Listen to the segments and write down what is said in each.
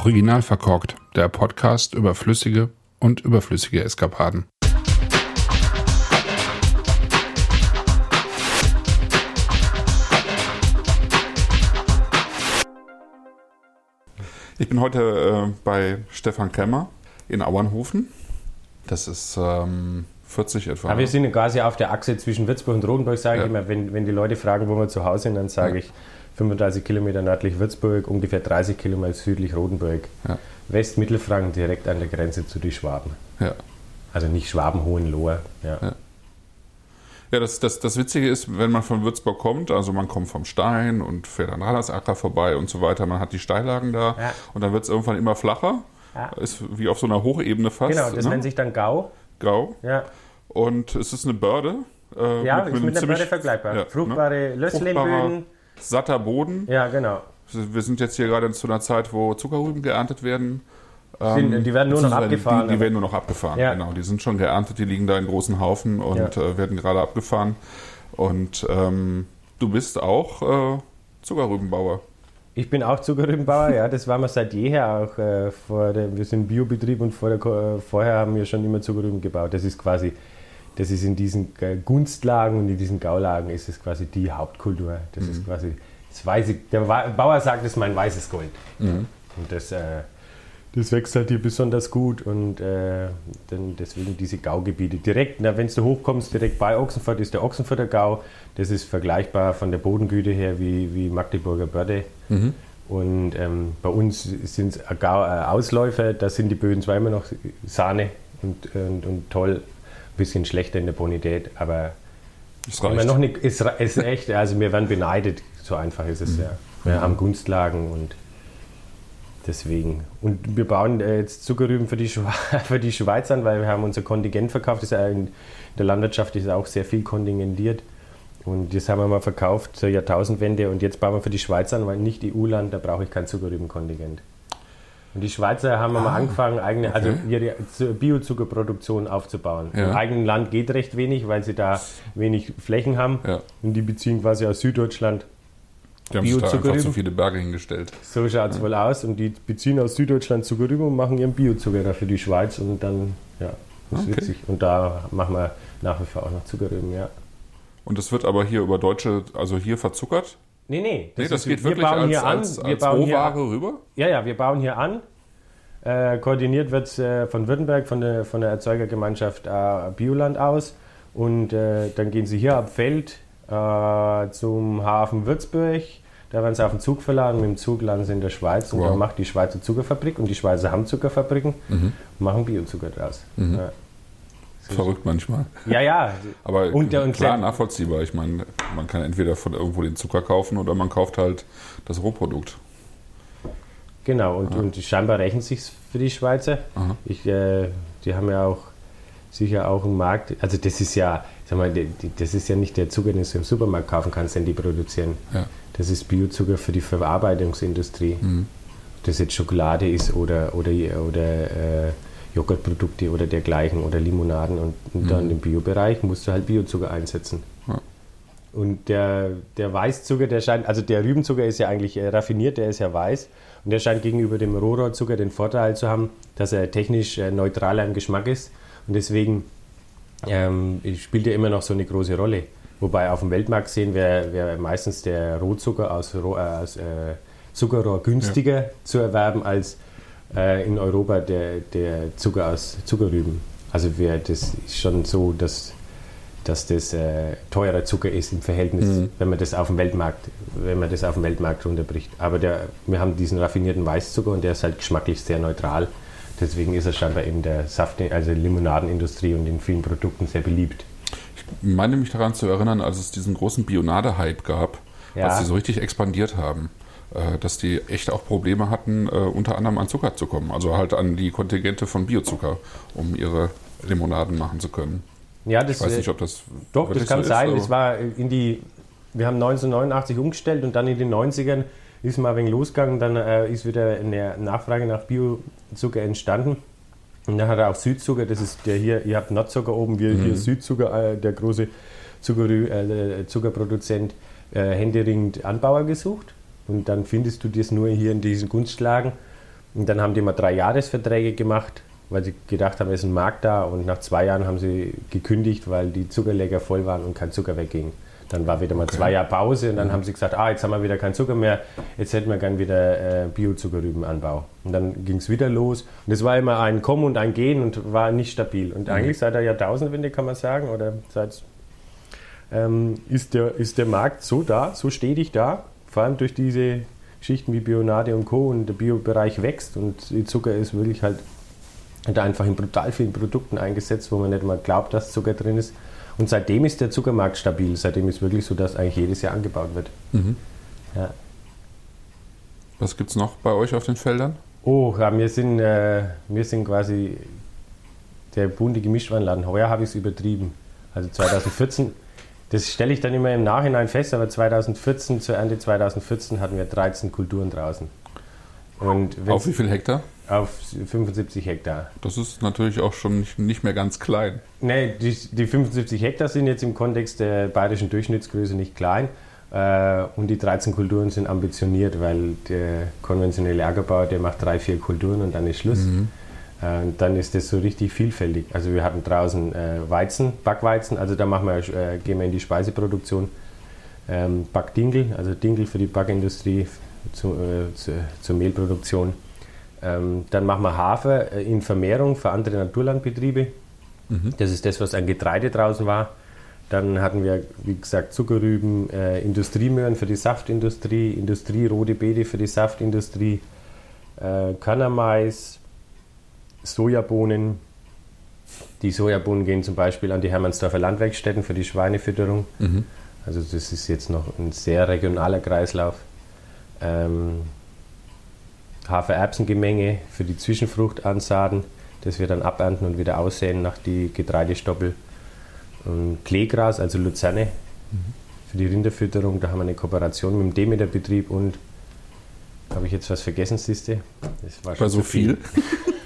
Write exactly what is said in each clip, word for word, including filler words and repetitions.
Original verkorkt, der Podcast über flüssige und überflüssige Eskapaden. Ich bin heute äh, bei Stefan Kemmer in Auernhofen. Das ist ähm, vierzig etwa. Aber wir sind quasi auf der Achse zwischen Würzburg und Rodenburg, sage ja. ich immer. Wenn, wenn die Leute fragen, wo wir zu Hause sind, dann sage ja. ich fünfunddreißig Kilometer nördlich Würzburg, ungefähr dreißig Kilometer südlich Rodenburg. Ja. Westmittelfranken, direkt an der Grenze zu den Schwaben. Ja. Also nicht Schwaben, Hohenlohe. Ja, ja. ja das, das, das Witzige ist, wenn man von Würzburg kommt, also man kommt vom Stein und fährt an Randersacker vorbei und so weiter, man hat die Steillagen da ja. und dann wird es irgendwann immer flacher. Ja. Ist wie auf so einer Hochebene fast. Genau, das ne? nennt sich dann Gau. Gau. Ja. Und es ist eine Börde. Äh, ja, mit, ist mit mit einer Börde vergleichbar. Ja, fruchtbare ne? Lösslehmböden. Satter Boden. Ja, genau. Wir sind jetzt hier gerade zu einer Zeit, wo Zuckerrüben geerntet werden. Sind, die werden nur noch abgefahren. Die, die werden nur noch abgefahren, ja. genau. Die sind schon geerntet, die liegen da in großen Haufen und ja. äh, werden gerade abgefahren. Und ähm, du bist auch äh, Zuckerrübenbauer. Ich bin auch Zuckerrübenbauer, ja, das waren wir seit jeher auch. Äh, vor der, wir sind Biobetrieb und vor der, äh, vorher haben wir schon immer Zuckerrüben gebaut. Das ist quasi, das ist in diesen äh, Gunstlagen und in diesen Gaulagen ist es quasi die Hauptkultur. Das mhm. ist quasi, das weiße, der Bauer sagt, das ist mein weißes Gold. Mhm. Und das, äh, das wächst halt hier besonders gut und äh, dann deswegen diese Gaugebiete. Direkt, na, wenn du hochkommst, direkt bei Ochsenfurt ist der Ochsenfurter Gau. Das ist vergleichbar von der Bodengüte her wie, wie Magdeburger Börde. Mhm. Und ähm, bei uns sind es äh, Ausläufer, da sind die Böden zwar immer noch Sahne und, und, und toll, ein bisschen schlechter in der Bonität, aber es reicht. Noch nicht, ist, ist echt, also wir werden beneidet, so einfach ist es mhm. ja. Wir mhm. haben Gunstlagen und deswegen. Und wir bauen jetzt Zuckerrüben für die, für die Schweiz an, weil wir haben unser Kontingent verkauft. Das ist in der Landwirtschaft ist auch sehr viel kontingentiert. Und das haben wir mal verkauft zur Jahrtausendwende. Und jetzt bauen wir für die Schweiz an, weil nicht E U-Land, da brauche ich kein Zuckerrübenkontingent. Und die Schweizer haben ah, mal angefangen, eigene, okay. also ihre Biozuckerproduktion aufzubauen. Ja. Im eigenen Land geht recht wenig, weil sie da wenig Flächen haben. Ja. Und die beziehen quasi aus Süddeutschland. Die haben sich da einfach so viele Berge hingestellt. So schaut es ja. wohl aus. Und die beziehen aus Süddeutschland Zuckerrüben und machen ihren Biozucker da für die Schweiz. Und dann, ja, das ist okay. witzig. Und da machen wir nach wie vor auch noch Zuckerrüben, ja. Und das wird aber hier über Deutsche, also hier verzuckert? Nee, nee. Das, nee, das ist, geht wirklich als, hier als, als, als Rohware rüber? Ja, ja, wir bauen hier an. Äh, koordiniert wird es äh, von Württemberg, von der, von der Erzeugergemeinschaft äh, Bioland aus. Und äh, dann gehen sie hier ab Feld äh, zum Hafen Würzburg. Da werden sie auf den Zug verladen, mit dem Zug landen sie in der Schweiz und wow. dann macht die Schweizer Zuckerfabrik und die Schweizer haben Zuckerfabriken mhm. und machen Biozucker draus. Mhm. Ja. Verrückt manchmal. Ja, ja. Aber und, und klar, nachvollziehbar. Ich meine, man kann entweder von irgendwo den Zucker kaufen oder man kauft halt das Rohprodukt. Genau, und, ja. und scheinbar rechnet sich für die Schweizer. Ich, äh, die haben ja auch sicher auch einen Markt. Also das ist ja, sag mal, die, die, das ist ja nicht der Zucker, den du im Supermarkt kaufen kannst, den die produzieren. Ja. Das ist Biozucker für die Verarbeitungsindustrie. Mhm. Ob das jetzt Schokolade ist oder, oder, oder äh, Joghurtprodukte oder dergleichen oder Limonaden. Und, und mhm. dann im Biobereich musst du halt Biozucker einsetzen. Ja. Und der, der Weißzucker, der scheint, also der Rübenzucker ist ja eigentlich äh, raffiniert, der ist ja weiß. Und der scheint gegenüber dem Rohrohrzucker den Vorteil zu haben, dass er technisch äh, neutraler im Geschmack ist. Und deswegen ähm, spielt er immer noch so eine große Rolle. Wobei auf dem Weltmarkt sehen wir, wir meistens der Rohzucker aus, Roh, äh, aus äh, Zuckerrohr günstiger ja. zu erwerben als äh, in Europa der, der Zucker aus Zuckerrüben. Also wir, das ist schon so, dass, dass das äh, teurer Zucker ist im Verhältnis, mhm. wenn man das auf dem Weltmarkt, wenn man das auf dem Weltmarkt runterbricht. Aber der, wir haben diesen raffinierten Weißzucker und der ist halt geschmacklich sehr neutral. Deswegen ist er scheinbar in der Saft, also Limonadenindustrie und in vielen Produkten sehr beliebt. Ich meine mich daran zu erinnern, als es diesen großen Bionade-Hype gab, ja. als die so richtig expandiert haben, äh, dass die echt auch Probleme hatten, äh, unter anderem an Zucker zu kommen. Also halt an die Kontingente von Biozucker, um ihre Limonaden machen zu können. Ja, das, ich weiß nicht, ob das doch, das kann so sein. Es war in die, wir haben neunzehnhundertneunundachtzig umgestellt und dann in den neunzigern ist mal ein wenig losgegangen. Dann äh, ist wieder eine Nachfrage nach Biozucker entstanden. Und dann hat er auch Südzucker, das ist der hier, ihr habt Nordzucker oben, wir mhm. hier Südzucker, äh, der große Zuckerrü, äh, Zuckerproduzent, äh, händeringend Anbauer gesucht. Und dann findest du das nur hier in diesen Gunstlagen. Und dann haben die mal drei Jahresverträge gemacht, weil sie gedacht haben, es ist ein Markt da. Und nach zwei Jahren haben sie gekündigt, weil die Zuckerleger voll waren und kein Zucker wegging. Dann war wieder mal okay. zwei Jahre Pause und dann mhm. haben sie gesagt, ah, jetzt haben wir wieder keinen Zucker mehr, jetzt hätten wir gern wieder äh, Bio-Zuckerrübenanbau. Und dann ging es wieder los. Und es war immer ein Kommen und ein Gehen und war nicht stabil. Und mhm. eigentlich seit der Jahrtausendwende kann man sagen, oder seit ähm, ist, der, ist der Markt so da, so stetig da, vor allem durch diese Geschichten wie Bionade und Co. und der Bio-Bereich wächst und die Zucker ist wirklich halt da einfach in brutal vielen Produkten eingesetzt, wo man nicht mal glaubt, dass Zucker drin ist. Und seitdem ist der Zuckermarkt stabil. Seitdem ist wirklich so, dass eigentlich jedes Jahr angebaut wird. Mhm. Ja. Was gibt es noch bei euch auf den Feldern? Oh, ja, wir, sind, äh, wir sind quasi der bunte Gemischtwarenladen. Heuer habe ich es übertrieben. Also zweitausendvierzehn, das stelle ich dann immer im Nachhinein fest, aber zweitausendvierzehn, zur Ernte zweitausendvierzehn hatten wir dreizehn Kulturen draußen. Und auf wie viel Hektar? Auf fünfundsiebzig Hektar. Das ist natürlich auch schon nicht, nicht mehr ganz klein. Nee, die, die fünfundsiebzig Hektar sind jetzt im Kontext der bayerischen Durchschnittsgröße nicht klein. Äh, und die dreizehn Kulturen sind ambitioniert, weil der konventionelle Ackerbauer, der macht drei, vier Kulturen und dann ist Schluss. Mhm. Äh, und dann ist das so richtig vielfältig. Also wir hatten draußen äh, Weizen, Backweizen, also da machen wir, äh, gehen wir in die Speiseproduktion. Ähm, Backdinkel, also Dinkel für die Backindustrie, zu, äh, zu, zur Mehlproduktion. Ähm, dann machen wir Hafer in Vermehrung für andere Naturlandbetriebe. Mhm. Das ist das, was an Getreide draußen war. Dann hatten wir, wie gesagt, Zuckerrüben, äh, Industriemöhren für die Saftindustrie, Industrie-rote Beete für die Saftindustrie, äh, Körnermais, Sojabohnen. Die Sojabohnen gehen zum Beispiel an die Hermannsdorfer Landwerkstätten für die Schweinefütterung. Mhm. Also das ist jetzt noch ein sehr regionaler Kreislauf. Ähm, Hafer-Erbsen-Gemenge für die Zwischenfruchtansaaten, das wir dann abernten und wieder aussäen nach die Getreidestoppel. Und Kleegras, also Luzerne, mhm. für die Rinderfütterung, da haben wir eine Kooperation mit dem Demeter-Betrieb und habe ich jetzt was vergessen, siehste? Das war schon so viel. viel.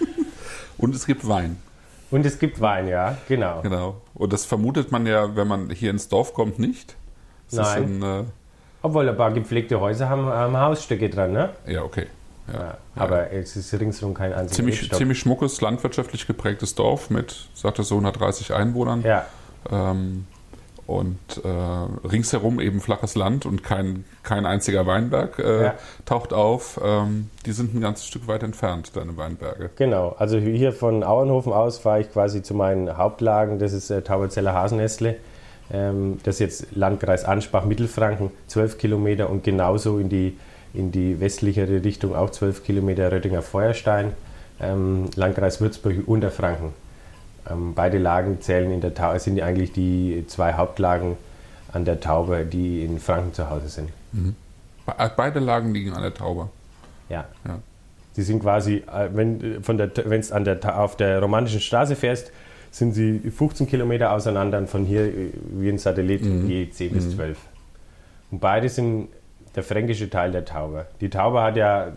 Und es gibt Wein. Und es gibt Wein, ja, genau. Genau. Und das vermutet man ja, wenn man hier ins Dorf kommt, nicht. Das Nein. Ein, äh Obwohl ein paar gepflegte Häuser haben, haben Hausstöcke dran, ne? Ja, okay. Ja, ja, aber ja. Es ist ringsherum kein einziger ziemlich, ziemlich schmuckes, landwirtschaftlich geprägtes Dorf mit, sagt er so, hundertdreißig Einwohnern. Ja. Ähm, und äh, ringsherum eben flaches Land und kein, kein einziger Weinberg äh, ja. taucht auf. Ähm, die sind ein ganzes Stück weit entfernt, deine Weinberge. Genau, also hier von Auernhofen aus fahre ich quasi zu meinen Hauptlagen. Das ist äh, Tauberzeller Hasenästle. Ähm, das ist jetzt Landkreis Ansbach, Mittelfranken, zwölf Kilometer und genauso in die in die westlichere Richtung auch zwölf Kilometer Röttinger Feuerstein, ähm, Landkreis Würzburg, Unterfranken. Ähm, beide Lagen zählen in der Taube, sind eigentlich die zwei Hauptlagen an der Taube, die in Franken zu Hause sind. Mhm. Beide Lagen liegen an der Taube? Ja. ja. Die sind quasi, wenn von der, wenn's an der, auf der romantischen Straße fährst, sind sie fünfzehn Kilometer auseinander und von hier wie ein Satellit mhm. je zehn bis zwölf. Und beide sind der fränkische Teil der Taube. Die Taube hat ja,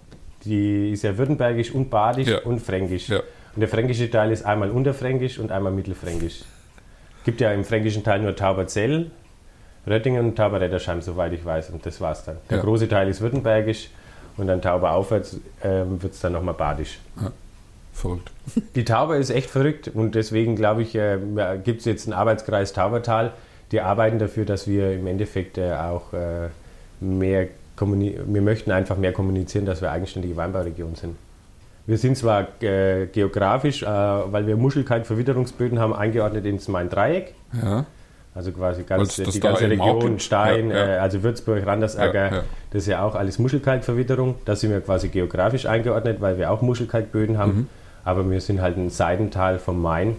die ist ja württembergisch und badisch ja. und fränkisch. Ja. Und der fränkische Teil ist einmal unterfränkisch und einmal mittelfränkisch. Es gibt ja im fränkischen Teil nur Tauberzell, Röttingen und Tauberrettersheim, soweit ich weiß. Und das war's dann. Der ja. große Teil ist württembergisch und dann Tauber aufwärts ähm, wird es dann nochmal badisch. Ja. Verrückt. Die Taube ist echt verrückt und deswegen glaube ich, äh, gibt es jetzt einen Arbeitskreis Taubertal, die arbeiten dafür, dass wir im Endeffekt äh, auch äh, mehr wir möchten einfach mehr kommunizieren, dass wir eigenständige Weinbauregion sind. Wir sind zwar äh, geografisch, äh, weil wir Muschelkalk-Verwitterungsböden haben, eingeordnet ins Main-Dreieck. Ja. Also quasi ganz, die ganze Region, Stein, ja, ja. Äh, also Würzburg, Randersacker, ja, ja. das ist ja auch alles Muschelkalkverwitterung. Da sind wir quasi geografisch eingeordnet, weil wir auch Muschelkalkböden haben. Mhm. Aber wir sind halt ein Seitental vom Main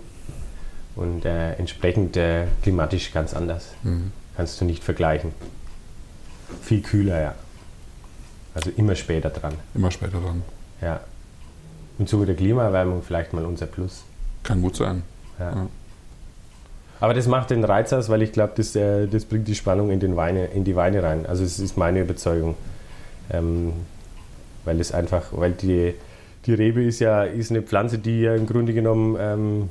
und äh, entsprechend äh, klimatisch ganz anders. Mhm. Kannst du nicht vergleichen. Viel kühler, ja. Also immer später dran. Immer später dran. Ja. Im Zuge der Klimaerwärmung vielleicht mal unser Plus. Kann gut sein. Ja. Ja. Aber das macht den Reiz aus, weil ich glaube, das, äh, das bringt die Spannung in, den Weine, in die Weine rein. Also es ist meine Überzeugung. Ähm, weil es einfach, weil die, die Rebe ist ja ist eine Pflanze, die ja im Grunde genommen ähm,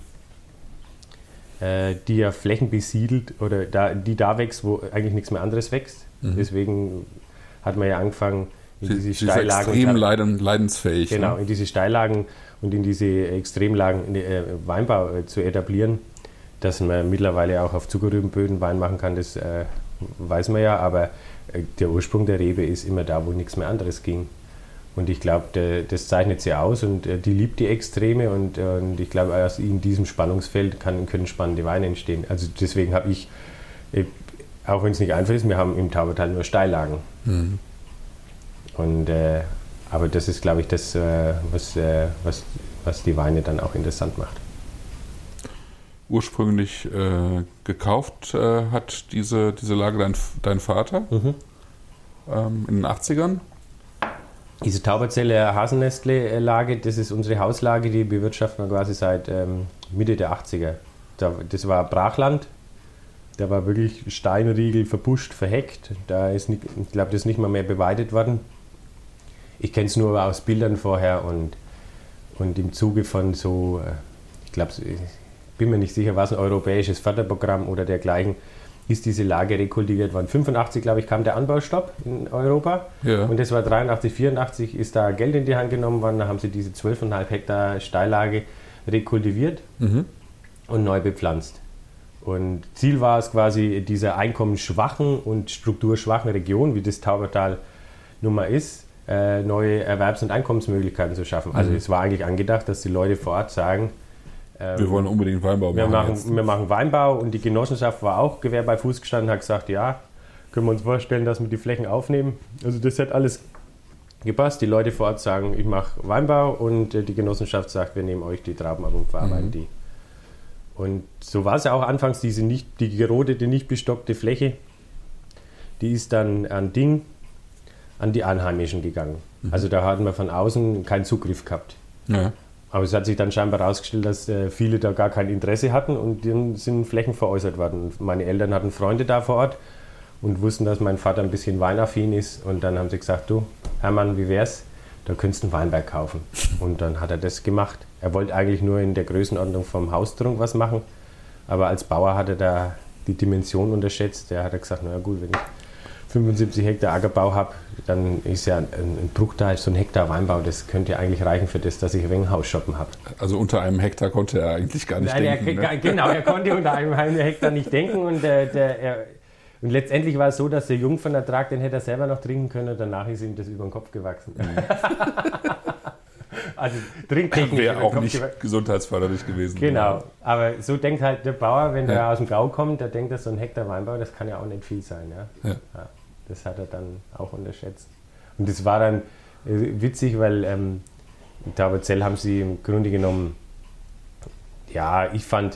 äh, die ja Flächen besiedelt oder da, die da wächst, wo eigentlich nichts mehr anderes wächst. Mhm. Deswegen hat man ja angefangen, in sie, diese sie Steillagen. Ist extrem leiden, leidensfähig. Genau, ne? in diese Steillagen und in diese Extremlagen äh, Weinbau äh, zu etablieren, dass man mittlerweile auch auf Zuckerrübenböden Wein machen kann, das äh, weiß man ja, aber äh, der Ursprung der Rebe ist immer da, wo nichts mehr anderes ging. Und ich glaube, das zeichnet sie aus und äh, die liebt die Extreme und, äh, und ich glaube, in diesem Spannungsfeld kann, können spannende Weine entstehen. Also deswegen habe ich, äh, auch wenn es nicht einfach ist, wir haben im Taubertal nur Steillagen. Mhm. Und, äh, aber das ist, glaube ich, das, äh, was, äh, was, was die Weine dann auch interessant macht. Ursprünglich äh, gekauft äh, hat diese, diese Lage dein, dein Vater mhm. ähm, in den achtzigern. Diese Tauberzeller Hasennestle-Lage, das ist unsere Hauslage, die bewirtschaften wir quasi seit ähm, Mitte der achtziger. Da, das war Brachland, da war wirklich Steinriegel verbuscht, verheckt. Da ist nicht, ich glaube, das ist nicht mal mehr beweidet worden. Ich kenne es nur aus Bildern vorher und, und im Zuge von so, ich glaube, ich bin mir nicht sicher, war es ein europäisches Förderprogramm oder dergleichen, ist diese Lage rekultiviert worden. fünfundachtzig, glaube ich, kam der Anbaustopp in Europa. Ja. Und das war dreiundachtzig, vierundachtzig ist da Geld in die Hand genommen worden. Da haben sie diese zwölf Komma fünf Hektar Steillage rekultiviert mhm. und neu bepflanzt. Und Ziel war es quasi, dieser einkommensschwachen und strukturschwachen Region, wie das Taubertal nun mal ist, äh, neue Erwerbs- und Einkommensmöglichkeiten zu schaffen. Also mhm. es war eigentlich angedacht, dass die Leute vor Ort sagen, wir wollen unbedingt Weinbau wir machen. machen wir machen Weinbau und die Genossenschaft war auch Gewehr bei Fuß gestanden und hat gesagt, ja, können wir uns vorstellen, dass wir die Flächen aufnehmen. Also das hat alles gepasst. Die Leute vor Ort sagen, ich mache Weinbau und die Genossenschaft sagt, wir nehmen euch die Trauben ab und verarbeiten mhm. die. Und so war es ja auch anfangs, diese nicht, die gerodete, nicht bestockte Fläche, die ist dann an Ding, an die Einheimischen gegangen. Mhm. Also da hatten wir von außen keinen Zugriff gehabt. Ja. Aber es hat sich dann scheinbar herausgestellt, dass äh, viele da gar kein Interesse hatten und dann sind Flächen veräußert worden. Meine Eltern hatten Freunde da vor Ort und wussten, dass mein Vater ein bisschen weinaffin ist. Und dann haben sie gesagt, du Hermann, wie wär's? Da könntest du einen Weinberg kaufen. Und dann hat er das gemacht. Er wollte eigentlich nur in der Größenordnung vom Haustrunk was machen. Aber als Bauer hat er da die Dimension unterschätzt. Der hat gesagt, na gut, wenn ich fünfundsiebzig Hektar Ackerbau habe, dann ist ja ein, ein Bruchteil, so ein Hektar Weinbau, das könnte ja eigentlich reichen für das, dass ich ein wenig Hausshoppen habe. Also unter einem Hektar konnte er eigentlich gar nicht Nein, denken. Er, ne? Genau, er konnte unter einem Hektar nicht denken und, äh, der, er, und letztendlich war es so, dass der Jungfernertrag, den hätte er selber noch trinken können und danach ist ihm das über den Kopf gewachsen. Also trinktechnisch wäre auch nicht gewachsen. Gesundheitsförderlich gewesen. Genau, aber so denkt halt der Bauer, wenn ja. der aus dem Gau kommt, der denkt, dass so ein Hektar Weinbau, das kann ja auch nicht viel sein. Ja? Ja. Ja. Das hat er dann auch unterschätzt. Und das war dann äh, witzig, weil ähm, in Tauberzell haben sie im Grunde genommen, ja, ich fand,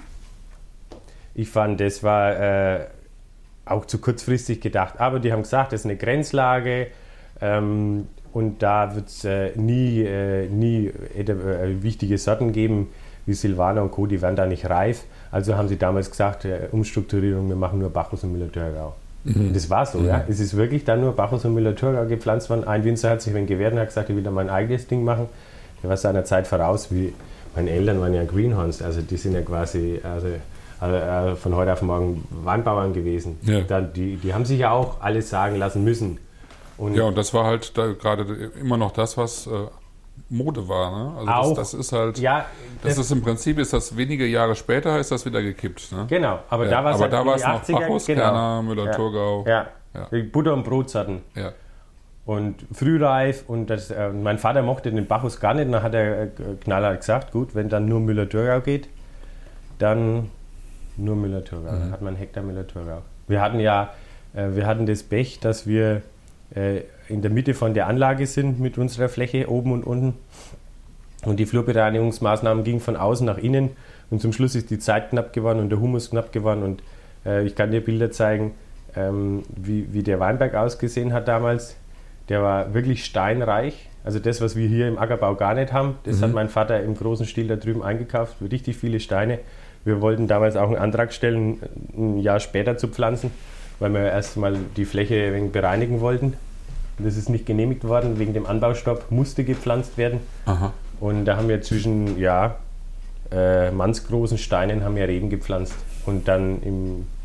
ich fand, das war äh, auch zu kurzfristig gedacht. Aber die haben gesagt, das ist eine Grenzlage ähm, und da wird es äh, nie, äh, nie äh, wichtige Sorten geben, wie Silvaner und Co., die werden da nicht reif. Also haben sie damals gesagt, äh, Umstrukturierung, wir machen nur Bacchus und Müller-Thurgau. Mhm. Das war so, mhm. ja. Es ist wirklich dann nur Bacchus und Müller-Thurgau gepflanzt worden. Ein Winzer hat sich wenn gewehrt und hat gesagt, ich will da mein eigenes Ding machen. Der war seiner Zeit voraus, wie meine Eltern waren ja Greenhorns, also die sind ja quasi also, also von heute auf morgen Weinbauern gewesen. Ja. Dann, die, die haben sich ja auch alles sagen lassen müssen. Und ja, und das war halt da gerade immer noch das, was äh, Mode war. Ne? Also auch, das, das ist halt, ja, das, das ist im Prinzip, ist das wenige Jahre später, ist das wieder gekippt. Ne? Genau, aber ja, da war es halt noch achtziger, Bacchus, genau. Kerner, Müller-Thurgau. Ja, ja. Ja. Butter- und Brotsorten. Ja. Und frühreif und das, äh, mein Vater mochte den Bacchus gar nicht. Und dann hat er äh, knallhart gesagt, gut, wenn dann nur Müller-Thurgau geht, dann nur Müller-Thurgau. Mhm. Dann hat man einen Hektar Müller-Thurgau. Wir hatten ja, äh, wir hatten das Pech, dass wir äh, in der Mitte von der Anlage sind mit unserer Fläche oben und unten. Und die Flurbereinigungsmaßnahmen gingen von außen nach innen. Und zum Schluss ist die Zeit knapp geworden und der Humus knapp geworden. Und äh, ich kann dir Bilder zeigen, ähm, wie, wie der Weinberg ausgesehen hat damals. Der war wirklich steinreich. Also das, was wir hier im Ackerbau gar nicht haben, das mhm. hat mein Vater im großen Stil da drüben eingekauft. Richtig viele Steine. Wir wollten damals auch einen Antrag stellen, ein Jahr später zu pflanzen, weil wir erst mal die Fläche ein wenig bereinigen wollten. Das ist nicht genehmigt worden, wegen dem Anbaustopp musste gepflanzt werden. Aha. Und da haben wir zwischen ja, äh, mannsgroßen Steinen haben wir Reben gepflanzt. Und dann im,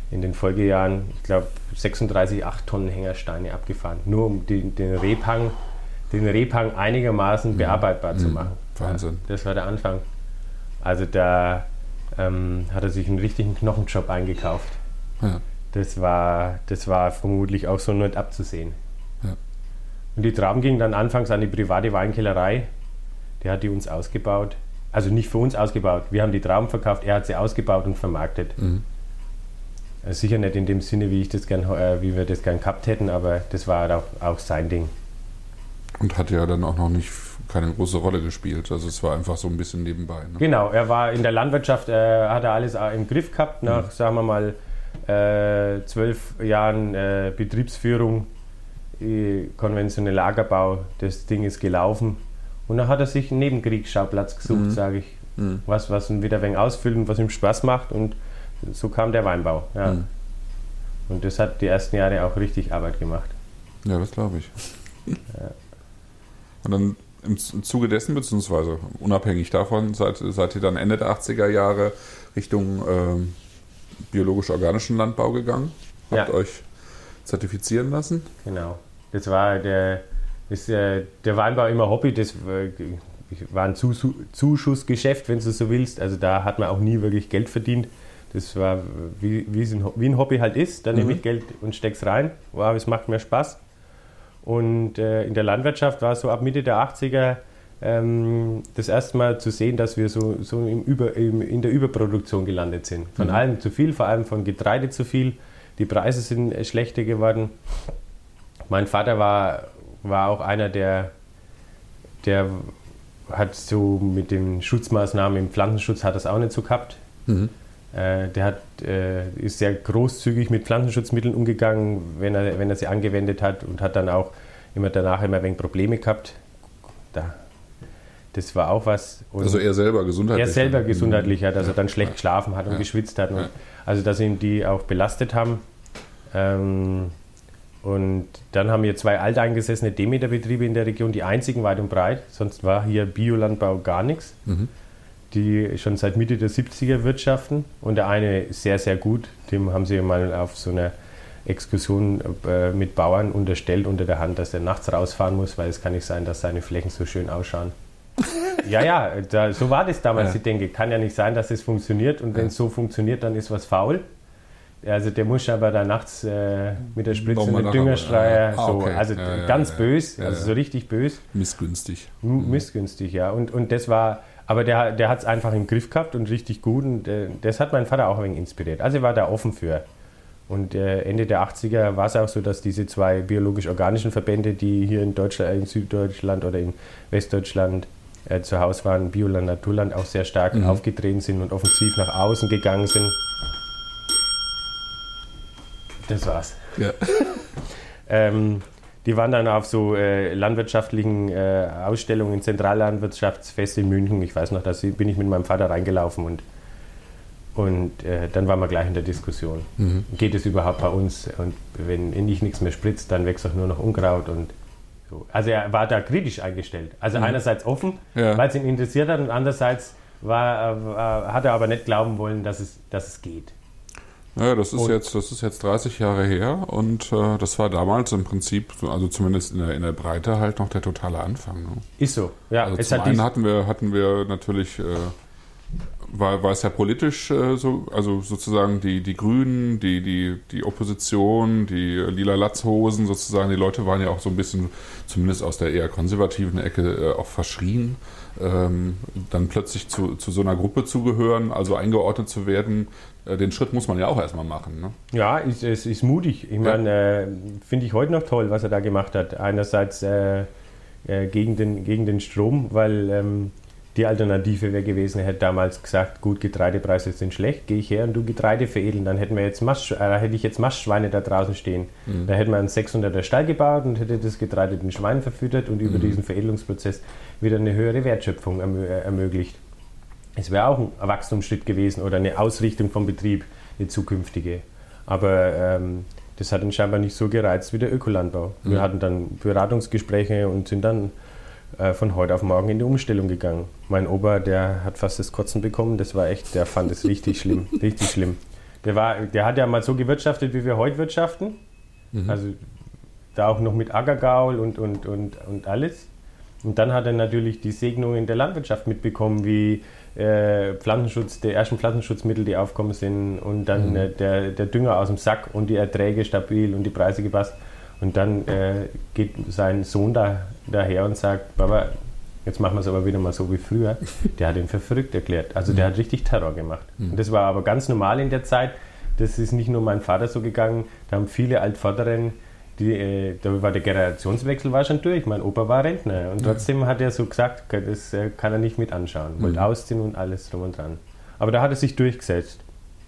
in den Folgejahren, ich glaube, sechsunddreißig acht Tonnen Hängersteine abgefahren, nur um den, den Rebhang, den Rebhang einigermaßen bearbeitbar mhm. zu machen. Wahnsinn. Ja, das war der Anfang. Also da ähm, hat er sich einen richtigen Knochenjob eingekauft. Ja. Das war, das war vermutlich auch so nicht abzusehen. Ja. Und die Trauben gingen dann anfangs an die private Weinkellerei. Der hat die uns ausgebaut. Also nicht für uns ausgebaut. Wir haben die Trauben verkauft, er hat sie ausgebaut und vermarktet. Mhm. Also sicher nicht in dem Sinne, wie, ich das gern, äh, wie wir das gern gehabt hätten, aber das war auch, auch sein Ding. Und hat ja dann auch noch nicht keine große Rolle gespielt. Also es war einfach so ein bisschen nebenbei. Ne? Genau, er war in der Landwirtschaft, äh, hat er alles im Griff gehabt. Nach, mhm. sagen wir mal, äh, zwölf Jahren äh, Betriebsführung, äh, konventioneller Ackerbau, das Ding ist gelaufen. Und dann hat er sich einen Nebenkriegsschauplatz gesucht, mhm. sage ich. Mhm. Was, was ihn wieder ein wenig ausfüllt und was ihm Spaß macht. Und so kam der Weinbau. Ja. Mhm. Und das hat die ersten Jahre auch richtig Arbeit gemacht. Ja, das glaube ich. Ja. Und dann im Zuge dessen, beziehungsweise unabhängig davon, seid, seid ihr dann Ende der achtziger Jahre Richtung ähm, biologisch-organischen Landbau gegangen? Habt ja. euch zertifizieren lassen? Genau. Das war der, das, äh, der Weinbau immer Hobby. Das war ein Zuschussgeschäft, wenn du so willst. Also da hat man auch nie wirklich Geld verdient. Das war, wie, wie, ein, wie ein Hobby halt ist. Da mhm. nehme ich Geld und steck's rein. Wow, es macht mir Spaß. Und äh, in der Landwirtschaft war es so ab Mitte der achtziger ähm, das erste Mal zu sehen, dass wir so, so im Über, im, in der Überproduktion gelandet sind. Von mhm. allem zu viel, vor allem von Getreide zu viel. Die Preise sind äh, schlechter geworden. Mein Vater war, war auch einer, der, der hat so mit den Schutzmaßnahmen im Pflanzenschutz hat das auch nicht so gehabt. Mhm. Äh, der hat, äh, ist sehr großzügig mit Pflanzenschutzmitteln umgegangen, wenn er, wenn er sie angewendet hat und hat dann auch immer danach immer ein wenig Probleme gehabt. Da, das war auch was. Und also er selber gesundheitlich? Er selber gesundheitlich hat, also dann schlecht geschlafen hat und ja. geschwitzt hat. Und, ja. Also dass ihn die auch belastet haben. Ähm, und dann haben wir zwei alteingesessene Demeter-Betriebe in der Region, die einzigen weit und breit. Sonst war hier Biolandbau gar nichts. Mhm. Die schon seit Mitte der siebziger wirtschaften. Und der eine ist sehr, sehr gut. Dem haben sie mal auf so einer Exkursion äh, mit Bauern unterstellt unter der Hand, dass er nachts rausfahren muss, weil es kann nicht sein, dass seine Flächen so schön ausschauen. ja, ja, da, so war das damals. Ja. Ich denke, kann ja nicht sein, dass es funktioniert. Und wenn es ja. so funktioniert, dann ist was faul. Also der muss aber da nachts äh, mit der Spritze mit Düngerstreuer, ah, okay. so, also ja, ja, ganz ja, bös, ja, also so richtig bös. Missgünstig. M- missgünstig, ja. Und, und das war... Aber der, der hat es einfach im Griff gehabt und richtig gut und äh, das hat mein Vater auch ein wenig inspiriert. Also er war da offen für. Und äh, Ende der achtziger war es auch so, dass diese zwei biologisch-organischen Verbände, die hier in Deutschland, in Süddeutschland oder in Westdeutschland äh, zu Hause waren, Bioland, Naturland, auch sehr stark mhm. aufgetreten sind und offensiv nach außen gegangen sind. Das war's. Ja. ähm, Die waren dann auf so äh, landwirtschaftlichen äh, Ausstellungen, Zentrallandwirtschaftsfeste in München. Ich weiß noch, da bin ich mit meinem Vater reingelaufen und, und äh, dann waren wir gleich in der Diskussion. Mhm. Geht es überhaupt bei uns? Und wenn ich nichts mehr spritzt, dann wächst doch nur noch Unkraut. Und so. Also er war da kritisch eingestellt. Also mhm. einerseits offen, ja. weil es ihn interessiert hat und andererseits war, äh, hat er aber nicht glauben wollen, dass es, dass es geht. Ja, das ist, jetzt, das ist jetzt dreißig Jahre her und äh, das war damals im Prinzip, also zumindest in der, in der Breite halt noch der totale Anfang. Ne? Ist so, ja. Also zum einen hatten wir, hatten wir natürlich, äh, war, war es ja politisch äh, so, also sozusagen die, die Grünen, die, die, die Opposition, die lila Latzhosen sozusagen, die Leute waren ja auch so ein bisschen, zumindest aus der eher konservativen Ecke, äh, auch verschrien. Ähm, dann plötzlich zu, zu so einer Gruppe zu gehören, also eingeordnet zu werden, äh, den Schritt muss man ja auch erstmal machen. Ne? Ja, es ist, ist mutig. Ich ja. meine, äh, finde ich heute noch toll, was er da gemacht hat. Einerseits äh, äh, gegen, den, gegen den Strom, weil ähm, die Alternative wäre gewesen, er hätte damals gesagt, gut, Getreidepreise sind schlecht, gehe ich her und du Getreide veredeln, dann hätten wir jetzt Mast, äh, hätte ich jetzt Mastschweine da draußen stehen. Mhm. Da hätten wir einen sechshunderter Stall gebaut und hätte das Getreide den Schweinen verfüttert und über mhm. diesen Veredelungsprozess wieder eine höhere Wertschöpfung ermö- äh, ermöglicht. Es wäre auch ein Wachstumsschritt gewesen oder eine Ausrichtung vom Betrieb, eine zukünftige. Aber ähm, das hat ihn scheinbar nicht so gereizt wie der Ökolandbau. Mhm. Wir hatten dann Beratungsgespräche und sind dann äh, von heute auf morgen in die Umstellung gegangen. Mein Opa, der hat fast das Kotzen bekommen, das war echt, der fand es richtig schlimm, richtig schlimm. der, war, der hat ja mal so gewirtschaftet, wie wir heute wirtschaften. Mhm. Also da auch noch mit Ackergaul und, und, und, und alles. Und dann hat er natürlich die Segnungen der Landwirtschaft mitbekommen, wie äh, Pflanzenschutz, die ersten Pflanzenschutzmittel, die aufkommen sind, und dann mhm. äh, der, der Dünger aus dem Sack und die Erträge stabil und die Preise gepasst. Und dann äh, geht sein Sohn da, daher und sagt, Papa, jetzt machen wir es aber wieder mal so wie früher. Der hat ihn für verrückt erklärt. Also der hat richtig Terror gemacht. Mhm. Und das war aber ganz normal in der Zeit. Das ist nicht nur meinem Vater so gegangen. Da haben viele Altvorderen, die, äh, da war der Generationswechsel war schon durch. Mein Opa war Rentner. Und trotzdem hat er so gesagt, das äh, kann er nicht mit anschauen. Mhm. Wollte ausziehen und alles drum und dran. Aber da hat er sich durchgesetzt.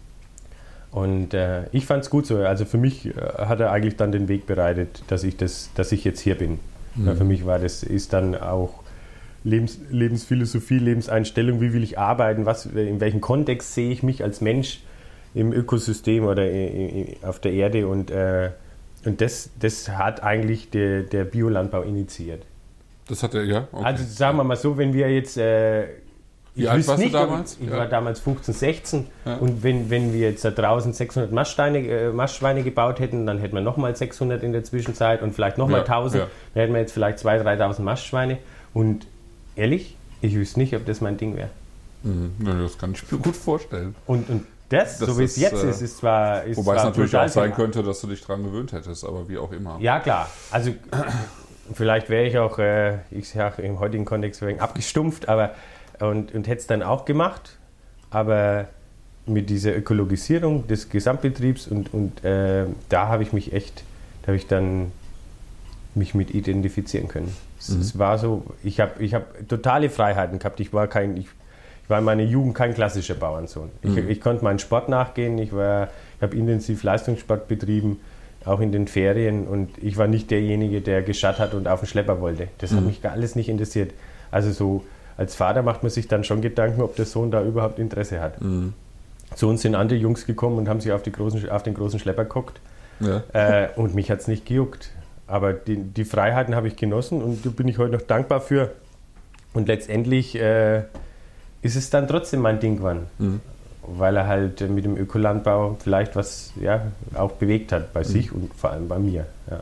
Und äh, ich fand es gut so. Also für mich äh, hat er eigentlich dann den Weg bereitet, dass ich, das, dass ich jetzt hier bin. Mhm. Ja, für mich war das, ist dann auch Lebens, Lebensphilosophie, Lebenseinstellung, wie will ich arbeiten, was, in welchem Kontext sehe ich mich als Mensch im Ökosystem oder in, in, auf der Erde. Und, äh, und das, das hat eigentlich der, der Biolandbau initiiert. Das hat er, ja? Okay. Also sagen wir mal so, wenn wir jetzt... Äh, Wie alt warst nicht, du damals? Ich ja. war damals fünfzehn, sechzehn ja. und wenn, wenn wir jetzt da draußen sechshundert Maststeine, äh, Mastschweine gebaut hätten, dann hätten wir nochmal sechshundert in der Zwischenzeit und vielleicht nochmal ja. tausend, ja. dann hätten wir jetzt vielleicht zweitausend, dreitausend Mastschweine. Und ehrlich, ich wüsste nicht, ob das mein Ding wäre. Mhm. Ja, das kann ich mir gut vorstellen. Und, und das, das, so wie es jetzt äh, ist, ist zwar... Ist wobei zwar es natürlich auch sein könnte, dass du dich dran gewöhnt hättest, aber wie auch immer. Ja, klar. Also vielleicht wäre ich auch, äh, ich sage im heutigen Kontext, ein abgestumpft, aber und, und hätte es dann auch gemacht, aber mit dieser Ökologisierung des Gesamtbetriebs und, und äh, da habe ich mich echt, da habe ich dann mich mit identifizieren können. Es, mhm. es war so, ich habe ich hab totale Freiheiten gehabt. Ich war kein, ich, ich war in meiner Jugend kein klassischer Bauernsohn. Mhm. Ich, ich konnte meinen Sport nachgehen, ich, war, ich habe intensiv Leistungssport betrieben, auch in den Ferien, und ich war nicht derjenige, der geschaut hat und auf den Schlepper wollte. Das mhm. hat mich alles nicht interessiert. Also so als Vater macht man sich dann schon Gedanken, ob der Sohn da überhaupt Interesse hat. Mhm. Zu uns sind andere Jungs gekommen und haben sich auf, die großen, auf den großen Schlepper geguckt. Ja. Äh, und mich hat es nicht gejuckt. Aber die, die Freiheiten habe ich genossen und da bin ich heute noch dankbar für. Und letztendlich äh, ist es dann trotzdem mein Ding geworden. Mhm. Weil er halt mit dem Ökolandbau vielleicht was ja, auch bewegt hat bei mhm. sich und vor allem bei mir. Ja.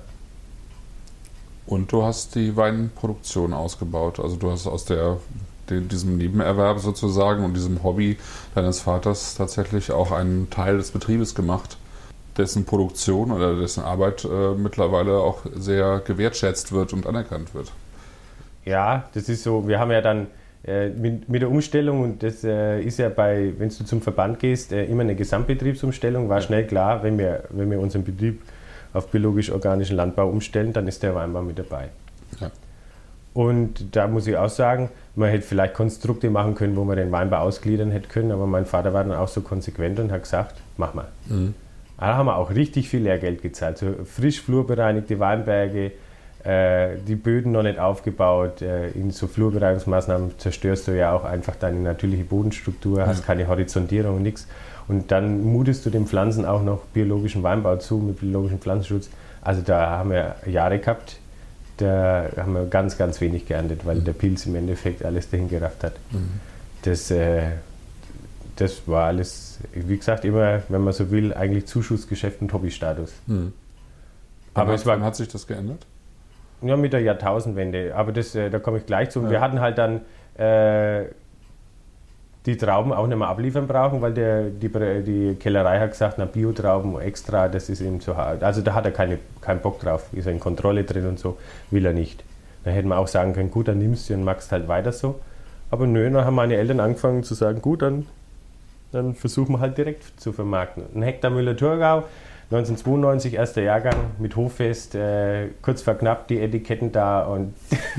Und du hast die Weinproduktion ausgebaut. Also du hast aus der, de, diesem Nebenerwerb sozusagen und diesem Hobby deines Vaters tatsächlich auch einen Teil des Betriebes gemacht, dessen Produktion oder dessen Arbeit äh, mittlerweile auch sehr gewertschätzt wird und anerkannt wird. Ja, das ist so. Wir haben ja dann äh, mit, mit der Umstellung, und das äh, ist ja bei, wenn du zum Verband gehst, äh, immer eine Gesamtbetriebsumstellung, war ja. schnell klar, wenn wir, wenn wir unseren Betrieb auf biologisch-organischen Landbau umstellen, dann ist der Weinbau mit dabei. Ja. Und da muss ich auch sagen, man hätte vielleicht Konstrukte machen können, wo man den Weinbau ausgliedern hätte können, aber mein Vater war dann auch so konsequent und hat gesagt, mach mal. Mhm. Da haben wir auch richtig viel Lehrgeld gezahlt. So frisch flurbereinigte Weinberge, äh, die Böden noch nicht aufgebaut. Äh, in so Flurbereinigungsmaßnahmen zerstörst du ja auch einfach deine natürliche Bodenstruktur, ja. hast keine Horizontierung und nichts. Und dann mutest du den Pflanzen auch noch biologischen Weinbau zu mit biologischem Pflanzenschutz. Also da haben wir Jahre gehabt, da haben wir ganz, ganz wenig geerntet, weil mhm. der Pilz im Endeffekt alles dahin gerafft hat. Mhm. Das, äh, das war alles, wie gesagt, immer, wenn man so will, eigentlich Zuschussgeschäft und Hobbystatus. Mhm. Aber es war, wann hat sich das geändert? Ja, mit der Jahrtausendwende. Aber das, äh, da komme ich gleich zu. Ja. Wir hatten halt dann äh, die Trauben auch nicht mehr abliefern brauchen, weil der, die, die Kellerei hat gesagt, na Biotrauben extra, das ist ihm zu hart. Also da hat er keine, keinen Bock drauf, ist er in Kontrolle drin und so, will er nicht. Dann hätten wir auch sagen können, gut, dann nimmst du und machst halt weiter so. Aber nö, dann haben meine Eltern angefangen zu sagen, gut, dann, dann versuchen wir halt direkt zu vermarkten. Ein Hektar Müller-Thurgau, neunzehnhundertzweiundneunzig, erster Jahrgang mit Hoffest, äh, kurz vor knapp die Etiketten da und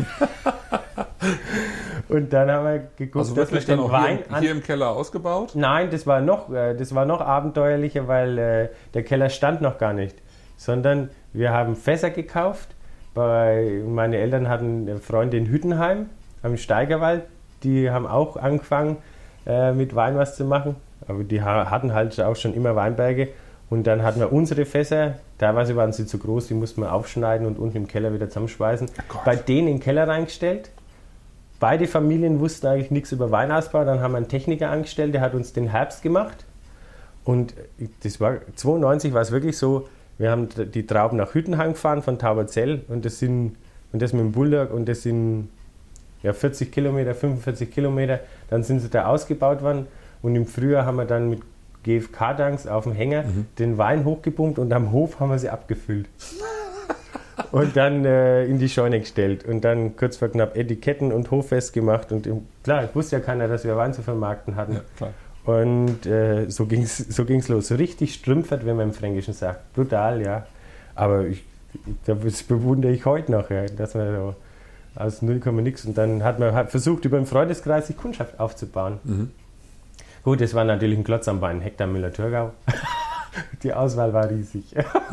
und dann haben wir geguckt, also wirklich dass wir den Wein hier, hier im Keller ausgebaut? Nein, das war noch, das war noch abenteuerlicher, weil äh, der Keller stand noch gar nicht, sondern wir haben Fässer gekauft. Bei, meine Eltern hatten Freunde in Hüttenheim am Steigerwald, die haben auch angefangen äh, mit Wein was zu machen, aber die hatten halt auch schon immer Weinberge. Und dann hatten wir unsere Fässer, teilweise waren sie zu groß, die mussten wir aufschneiden und unten im Keller wieder zusammenschweißen. Oh bei denen in den Keller reingestellt. Beide Familien wussten eigentlich nichts über Weinausbau. Dann haben wir einen Techniker angestellt, der hat uns den Herbst gemacht. Und das war zweiundneunzig war es wirklich so, wir haben die Trauben nach Hüttenhang gefahren von Tauberzell und das sind und das mit dem Bulldog und das sind ja, vierzig Kilometer, fünfundvierzig Kilometer, dann sind sie da ausgebaut worden und im Frühjahr haben wir dann mit G F K-Tanks auf dem Hänger mhm. den Wein hochgepumpt und am Hof haben wir sie abgefüllt. Und dann äh, in die Scheune gestellt und dann kurz vor knapp Etiketten und Hoffest gemacht. Und im, klar, wusste ja keiner, dass wir Wein zu vermarkten hatten. Ja, klar. Und äh, so ging es so ging's los. So richtig strümpfert, wenn man im Fränkischen sagt. Brutal, ja. Aber ich, das bewundere ich heute noch, ja, dass man so aus null Komma nix. Und dann hat man versucht, über den Freundeskreis die Kundschaft aufzubauen. Mhm. Gut, das war natürlich ein Klotz am Bein, Hektar Müller-Thurgau. Die Auswahl war riesig.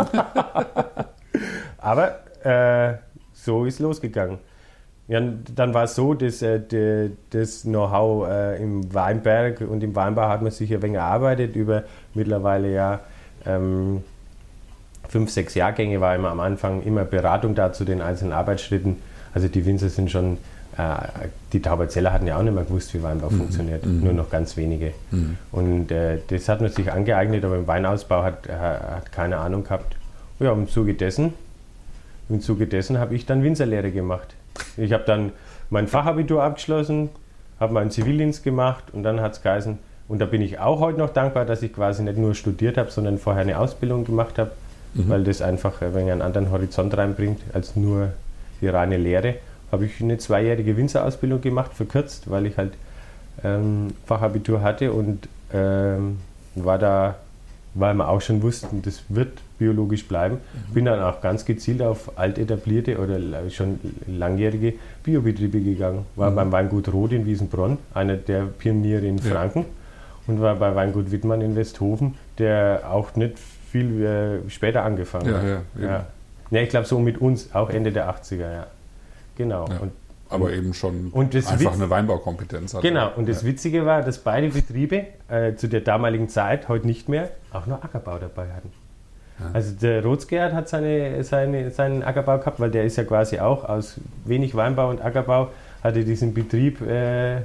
Aber äh, so ist losgegangen. Ja, dann war es so, dass äh, de, das Know-how äh, im Weinberg und im Weinbau hat man sich ein wenig erarbeitet. Über mittlerweile ja ähm, fünf, sechs Jahrgänge war immer am Anfang immer Beratung da zu den einzelnen Arbeitsschritten. Also die Winzer sind schon, äh, die Tauberzeller hatten ja auch nicht mehr gewusst, wie Weinbau mhm. funktioniert, mhm. nur noch ganz wenige. Mhm. Und äh, das hat man sich angeeignet, aber im Weinausbau hat, äh, hat keine Ahnung gehabt. Ja, im Zuge dessen, im Zuge dessen habe ich dann Winzerlehre gemacht. Ich habe dann mein Fachabitur abgeschlossen, habe meinen Zivildienst gemacht und dann hat es geheißen, und da bin ich auch heute noch dankbar, dass ich quasi nicht nur studiert habe, sondern vorher eine Ausbildung gemacht habe, mhm. weil das einfach ein wenig einen anderen Horizont reinbringt als nur die reine Lehre. Habe ich eine zweijährige Winzerausbildung gemacht, verkürzt, weil ich halt ähm, Fachabitur hatte und ähm, war da, weil wir auch schon wussten, das wird biologisch bleiben. Mhm. Bin dann auch ganz gezielt auf altetablierte oder schon langjährige Biobetriebe gegangen. War mhm. beim Weingut Roth in Wiesenbronn, einer der Pioniere in Franken, ja. und war bei Weingut Wittmann in Westhofen, der auch nicht viel äh, später angefangen ja, hat. Ja, ja. Ja, ich glaube so mit uns, auch Ende der achtziger, ja. Genau. Ja, und, aber und, eben schon und einfach Witz, eine Weinbaukompetenz hat. Genau, und das ja. Witzige war, dass beide Betriebe äh, zu der damaligen Zeit, heute nicht mehr, auch nur Ackerbau dabei hatten. Ja. Also der Rothsgerd hat seine, seine, seinen Ackerbau gehabt, weil der ist ja quasi auch aus wenig Weinbau und Ackerbau, hatte diesen Betrieb äh,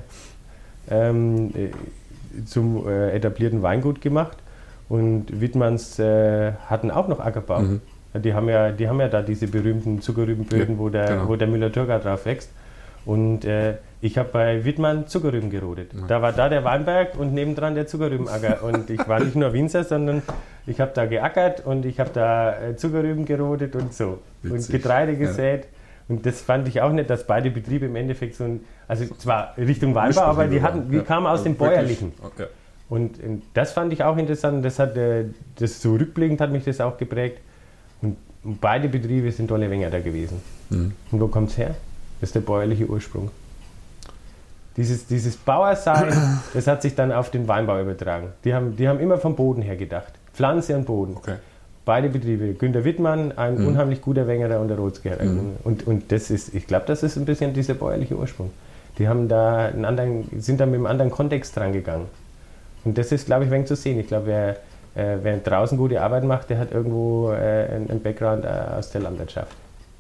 ähm, äh, zum äh, etablierten Weingut gemacht. Und Wittmanns äh, hatten auch noch Ackerbau. Mhm. Die haben, ja, die haben ja da diese berühmten Zuckerrübenböden, ja, wo der, genau. wo der Müller-Thurgau drauf wächst. Und äh, ich habe bei Wittmann Zuckerrüben gerodet. Ja. Da war da der Weinberg und nebendran der Zuckerrübenacker. Und ich war nicht nur Winzer, sondern ich habe da geackert und ich habe da äh, Zuckerrüben gerodet und so. Witzig. Und Getreide gesät. Ja. Und das fand ich auch nicht, dass beide Betriebe im Endeffekt so ein, also zwar Richtung Weinbau, aber die hatten, die ja. kamen aus ja, dem Bäuerlichen. Ja. Und, und das fand ich auch interessant. Das hat, äh, das so rückblickend hat mich das auch geprägt. Und beide Betriebe sind tolle Wenger da gewesen. Mhm. Und wo kommt es her? Das ist der bäuerliche Ursprung. Dieses, dieses Bauersein, das hat sich dann auf den Weinbau übertragen. Die haben, die haben immer vom Boden her gedacht. Pflanze und Boden. Okay. Beide Betriebe. Günter Wittmann, ein mhm. unheimlich guter Wengerer und der Rothsgerd. Mhm. Und, und das ist, ich glaube, das ist ein bisschen dieser bäuerliche Ursprung. Die haben da einen anderen, sind da mit einem anderen Kontext dran gegangen. Und das ist, glaube ich, ein wenig zu sehen. Ich glaube, wer Äh, wer draußen gute Arbeit macht, der hat irgendwo äh, einen Background äh, aus der Landwirtschaft.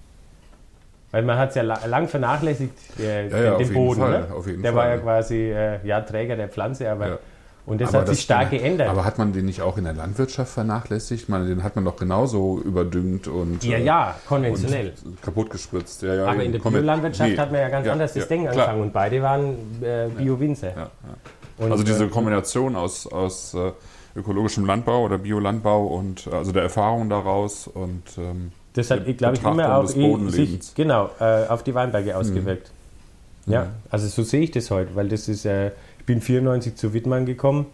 Weil man hat es ja la- lang vernachlässigt, äh, ja, ja, den Boden. Fall, Ne? auf jeden der Fall, war ja ja. quasi äh, ja, Träger der Pflanze, aber ja. und das aber hat sich das, stark geändert. Aber hat man den nicht auch in der Landwirtschaft vernachlässigt? Ich meine, den hat man doch genauso überdüngt und ja, ja, konventionell. Und kaputt gespritzt. Ja, ja, aber in der Biolandwirtschaft nee. hat man ja ganz ja, anders das ja, Ding klar. angefangen und beide waren äh, Bio-Winzer. Ja, ja. Also diese Kombination aus, aus äh, ökologischem Landbau oder Biolandbau und also der Erfahrung daraus und ähm, das hat, glaube ich, immer auch sich genau, äh, auf die Weinberge ausgewirkt. Mhm. Ja, also so sehe ich das heute, weil das ist, äh, ich bin vierundneunzig zu Wittmann gekommen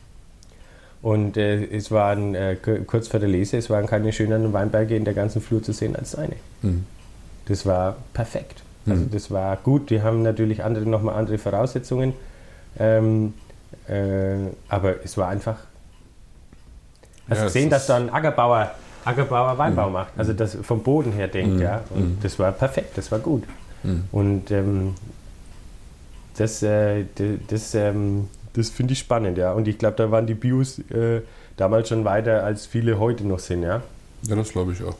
und äh, es waren, äh, kurz vor der Lese, es waren keine schöneren Weinberge in der ganzen Flur zu sehen als seine. Mhm. Das war perfekt. Also mhm. das war gut, die haben natürlich andere, nochmal andere Voraussetzungen, ähm, äh, aber es war einfach. Hast du ja, gesehen, dass da ein Ackerbauer, Ackerbauer Weinbau mhm. macht, also das vom Boden her denkt, mhm. ja. Und mhm. das war perfekt, das war gut. Mhm. Und ähm, das, äh, das, das, ähm, das finde ich spannend, ja. Und ich glaube, da waren die Bios äh, damals schon weiter, als viele heute noch sind, ja. Ja, das glaube ich auch.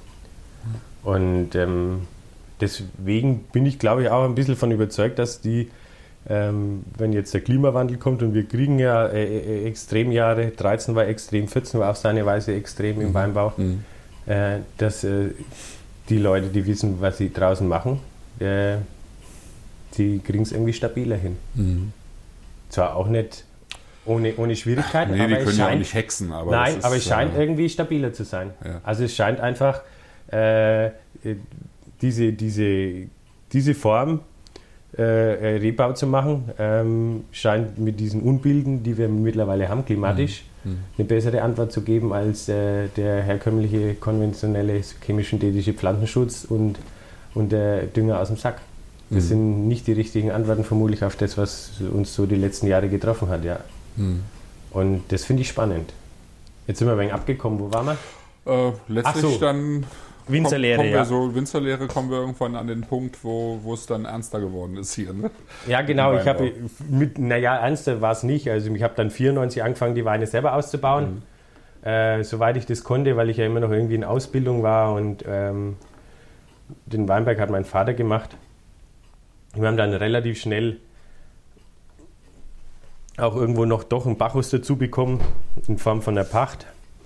Und ähm, deswegen bin ich, glaube ich, auch ein bisschen von überzeugt, dass die ähm, wenn jetzt der Klimawandel kommt und wir kriegen ja äh, äh, Extremjahre, dreizehn war extrem, vierzehn war auf seine Weise extrem im mhm. Weinbau, mhm. Äh, dass äh, die Leute, die wissen, was sie draußen machen, äh, die kriegen es irgendwie stabiler hin. Mhm. Zwar auch nicht ohne, ohne Schwierigkeiten, nee, aber die können es ja scheint, auch nicht hexen. Aber nein, ist, aber es scheint äh, irgendwie stabiler zu sein. Ja. Also es scheint einfach äh, diese, diese, diese Form äh, Rebau zu machen, ähm, scheint mit diesen Unbilden, die wir mittlerweile haben, klimatisch, mhm. eine bessere Antwort zu geben als äh, der herkömmliche, konventionelle, chemisch-synthetische Pflanzenschutz und, und der Dünger aus dem Sack. Das mhm. sind nicht die richtigen Antworten vermutlich auf das, was uns so die letzten Jahre getroffen hat. Ja. Mhm. Und das finde ich spannend. Jetzt sind wir ein wenig abgekommen. Wo waren wir? Äh, letztlich so. dann Winzerlehre, kommen wir ja. so, Winzerlehre kommen wir irgendwann an den Punkt, wo, wo es dann ernster geworden ist hier. Ne? Ja, genau. Ich habe mit, naja, ernster war es nicht. Also ich habe dann vierundneunzig angefangen, die Weine selber auszubauen. Mhm. Äh, soweit ich das konnte, weil ich ja immer noch irgendwie in Ausbildung war und ähm, den Weinberg hat mein Vater gemacht. Wir haben dann relativ schnell auch irgendwo noch doch einen Bacchus dazu bekommen, in Form von der Pacht.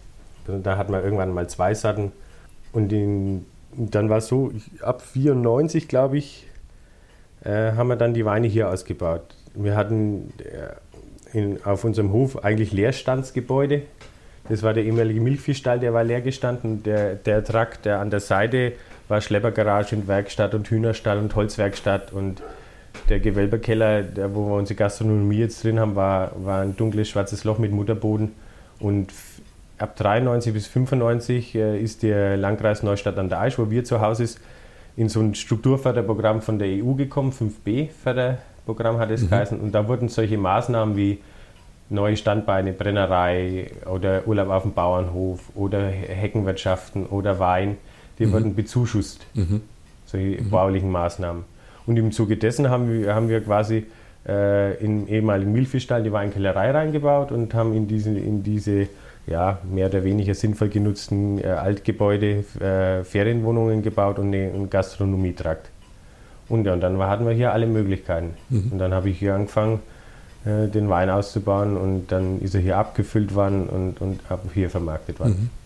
Da hat man irgendwann mal zwei Satten. Und in, dann war es so, ich, ab vierundneunzig, glaube ich, äh, haben wir dann die Weine hier ausgebaut. Wir hatten äh, in, auf unserem Hof eigentlich Leerstandsgebäude. Das war der ehemalige Milchviehstall, der war leer gestanden. Der, der Trakt, der an der Seite war Schleppergarage und Werkstatt und Hühnerstall und Holzwerkstatt. Und der Gewölbekeller, der, wo wir unsere Gastronomie jetzt drin haben, war, war ein dunkles, schwarzes Loch mit Mutterboden. Und ab dreiundneunzig bis fünfundneunzig äh, ist der Landkreis Neustadt an der Aisch, wo wir zu Hause sind, in so ein Strukturförderprogramm von der E U gekommen, fünf B Förderprogramm hat es mhm. geheißen. Und da wurden solche Maßnahmen wie neue Standbeine, Brennerei oder Urlaub auf dem Bauernhof oder Heckenwirtschaften oder Wein, die mhm. wurden bezuschusst, mhm. solche mhm. baulichen Maßnahmen. Und im Zuge dessen haben wir, haben wir quasi äh, im ehemaligen Milchviehstall die Weinkellerei reingebaut und haben in diese, in diese ja, mehr oder weniger sinnvoll genutzten äh, Altgebäude äh, Ferienwohnungen gebaut und einen Gastronomietrakt. Und, ja, und dann hatten wir hier alle Möglichkeiten. Mhm. Und dann habe ich hier angefangen, äh, den Wein auszubauen und dann ist er hier abgefüllt worden und, und hier vermarktet worden. Mhm.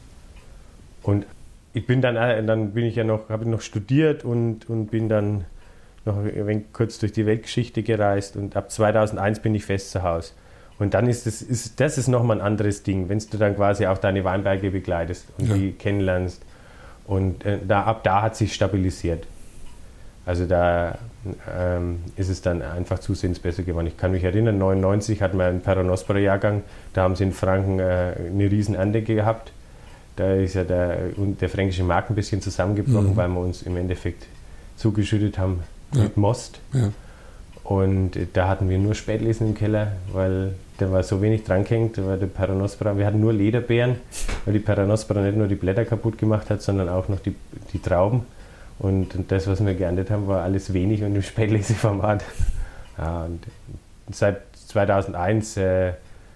Und ich bin dann, äh, dann bin ich ja noch, habe ich noch studiert und, und bin dann noch ein wenig kurz durch die Weltgeschichte gereist und ab zweitausendeins bin ich fest zu Hause. Und dann ist das, ist, das ist nochmal ein anderes Ding, wenn du dann quasi auch deine Weinberge begleitest und ja. die kennenlernst. Und äh, da, ab da hat sich stabilisiert. Also da ähm, ist es dann einfach zusehends besser geworden. Ich kann mich erinnern, neunundneunzig hatten wir einen Peronospora-Jahrgang, da haben sie in Franken äh, eine riesen Ernte gehabt. Da ist ja der, der fränkische Markt ein bisschen zusammengebrochen, mhm. weil wir uns im Endeffekt zugeschüttet haben ja. mit Most. Ja. Und da hatten wir nur Spätlesen im Keller, weil da war so wenig dran gehängt, weil der Peronospora, wir hatten nur Lederbeeren, weil die Peronospora nicht nur die Blätter kaputt gemacht hat, sondern auch noch die, die Trauben. Und, und das, was wir geerntet haben, war alles wenig und im Spätleseformat. Ja, und seit zweitausendeins, äh, äh,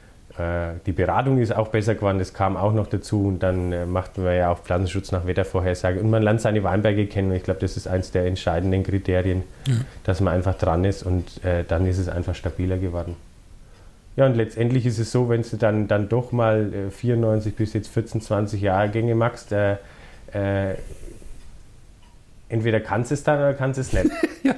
die Beratung ist auch besser geworden, das kam auch noch dazu. Und dann äh, machten wir ja auch Pflanzenschutz nach Wettervorhersage. Und man lernt seine Weinberge kennen. Ich glaube, das ist eines der entscheidenden Kriterien, ja. dass man einfach dran ist und äh, dann ist es einfach stabiler geworden. Ja, und letztendlich ist es so, wenn du dann, dann doch mal äh, vierundneunzig bis jetzt vierzehn, zwanzig Jahrgänge machst, äh, äh, entweder kannst du es dann oder kannst du es nicht. ja.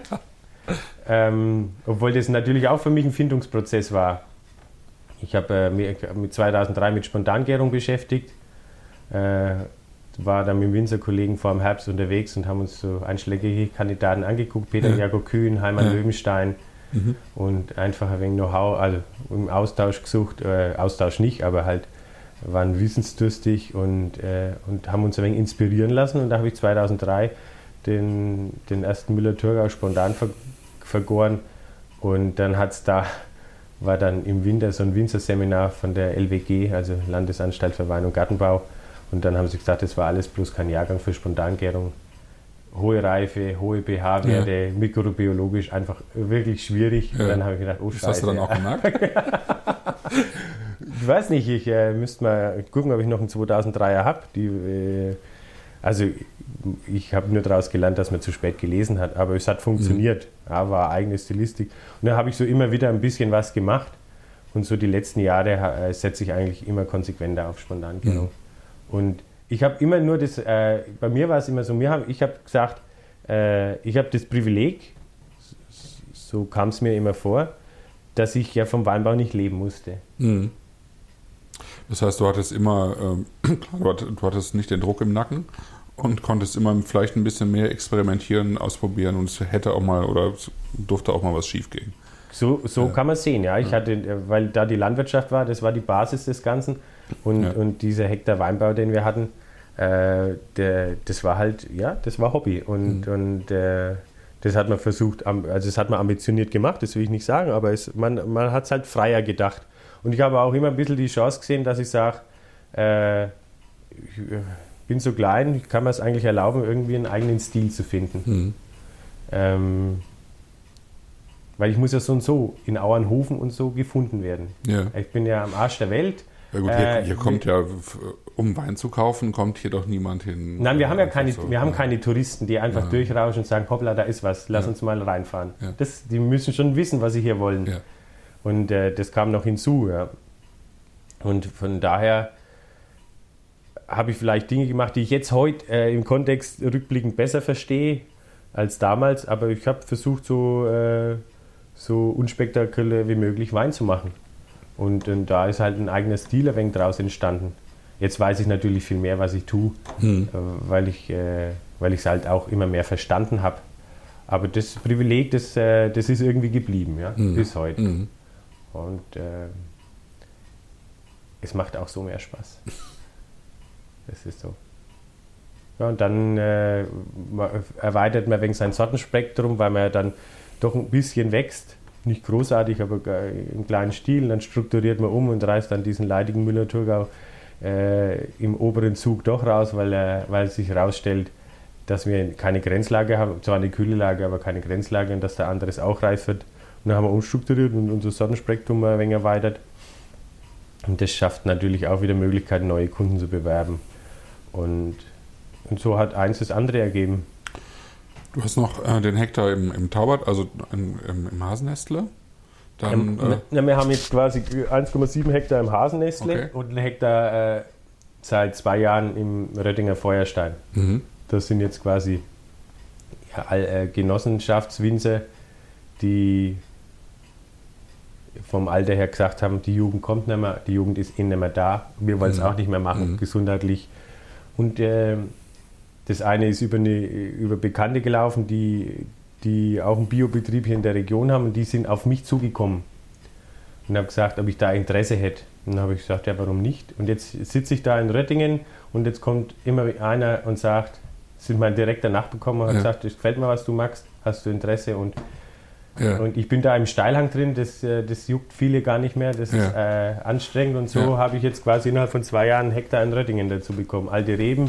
ähm, obwohl das natürlich auch für mich ein Findungsprozess war. Ich habe äh, mich mit zweitausenddrei mit Spontangärung beschäftigt, äh, war dann mit dem Winzerkollegen vor dem Herbst unterwegs und haben uns so einschlägige Kandidaten angeguckt, Peter ja. Jakob Kühn, Heimann ja. Löwenstein mhm. und einfach ein wenig Know-how, also im Austausch gesucht, äh, Austausch nicht, aber halt waren wissensdurstig und, äh, und haben uns ein wenig inspirieren lassen und da habe ich zweitausenddrei den, den ersten Müller-Thurgau spontan ver, vergoren und dann hat es da war dann im Winter so ein Winzerseminar von der L W G, also Landesanstalt für Wein und Gartenbau. Und dann haben sie gesagt, das war alles bloß kein Jahrgang für Spontangärung. Hohe Reife, hohe pH-Werte, ja. mikrobiologisch einfach wirklich schwierig. Ja. Und dann habe ich gedacht, oh Scheiße. Das hast du dann auch gemerkt? Ich weiß nicht, ich äh, müsste mal gucken, ob ich noch einen zweitausenddreier habe. Die, äh, also ich habe nur daraus gelernt, dass man zu spät gelesen hat, aber es hat funktioniert. Mhm. Ja, war eigene Stilistik. Und da habe ich so immer wieder ein bisschen was gemacht. Und so die letzten Jahre äh, setze ich eigentlich immer konsequenter auf Spontankennung. Mhm. Und ich habe immer nur das, äh, bei mir war es immer so, mir hab, ich habe gesagt, äh, ich habe das Privileg, so kam es mir immer vor, dass ich ja vom Weinbau nicht leben musste. Mhm. Das heißt, du hattest immer, ähm, du hattest nicht den Druck im Nacken und konntest immer vielleicht ein bisschen mehr experimentieren, ausprobieren und es hätte auch mal oder es durfte auch mal was schief gehen. So, so ja. kann man sehen, ja. Ich ja. hatte, weil da die Landwirtschaft war, das war die Basis des Ganzen. Und, ja. und dieser Hektar Weinbau, den wir hatten, äh, der, das war halt, ja, das war Hobby. Und, mhm. und äh, das hat man versucht, also das hat man ambitioniert gemacht, das will ich nicht sagen, aber es, man, man hat es halt freier gedacht. Und ich habe auch immer ein bisschen die Chance gesehen, dass ich sage, äh, ich bin so klein, ich kann mir es eigentlich erlauben, irgendwie einen eigenen Stil zu finden. Mhm. Ähm, Weil ich muss ja so und so in Auernhofen und so gefunden werden. Ja. Ich bin ja am Arsch der Welt. Ja gut, hier, hier äh, kommt ja, um Wein zu kaufen, kommt hier doch niemand hin. Nein, wir haben ja keine, so. wir haben keine Touristen, die einfach ja. durchrauschen und sagen, hoppla, da ist was, lass ja. uns mal reinfahren. Ja. Das, die müssen schon wissen, was sie hier wollen. Ja. Und äh, das kam noch hinzu. Ja. Und von daher habe ich vielleicht Dinge gemacht, die ich jetzt heute äh, im Kontext rückblickend besser verstehe als damals. Aber ich habe versucht, so... Äh, so unspektakulär wie möglich Wein zu machen. Und, und da ist halt ein eigener Stil ein wenig draus entstanden. Jetzt weiß ich natürlich viel mehr, was ich tue, hm. weil ich äh, weil ich es halt auch immer mehr verstanden habe. Aber das Privileg, das, äh, das ist irgendwie geblieben, ja, hm. bis heute. Hm. Und äh, es macht auch so mehr Spaß. Das ist so. Ja, und dann äh, erweitert man ein wenig sein Sortenspektrum, weil man ja dann doch ein bisschen wächst, nicht großartig, aber im kleinen Stil. Dann strukturiert man um und reißt dann diesen leidigen Müller-Thurgau äh, im oberen Zug doch raus, weil, äh, weil es sich herausstellt, dass wir keine Grenzlage haben, zwar eine kühle Lage, aber keine Grenzlage und dass der anderes auch reif wird. Und dann haben wir umstrukturiert und unser Sortenspektrum ein wenig erweitert. Und das schafft natürlich auch wieder Möglichkeiten, neue Kunden zu bewerben. Und, und so hat eins das andere ergeben. Du hast noch äh, den Hektar im, im Taubert, also im, im, im Hasennestle. Dann, ähm, äh, na, wir haben jetzt quasi eins Komma sieben Hektar im Hasennestle okay. und einen Hektar äh, seit zwei Jahren im Röttinger Feuerstein. Mhm. Das sind jetzt quasi ja, all, äh, Genossenschaftswinzer, die vom Alter her gesagt haben, die Jugend kommt nicht mehr, die Jugend ist eh nicht mehr da, wir wollen es mhm. auch nicht mehr machen, mhm. gesundheitlich. Und äh, das eine ist über, eine, über Bekannte gelaufen, die, die auch einen Biobetrieb hier in der Region haben und die sind auf mich zugekommen und haben gesagt, ob ich da Interesse hätte. Und dann habe ich gesagt, ja, warum nicht? Und jetzt sitze ich da in Röttingen und jetzt kommt immer einer und sagt, sind mein direkter Nachbekommen und hat ja. gesagt, es gefällt mir, was du magst, hast du Interesse? Und, ja. und ich bin da im Steilhang drin, das, das juckt viele gar nicht mehr, das ja. ist äh, anstrengend und so ja. habe ich jetzt quasi innerhalb von zwei Jahren einen Hektar in Röttingen dazu bekommen. Alte Reben.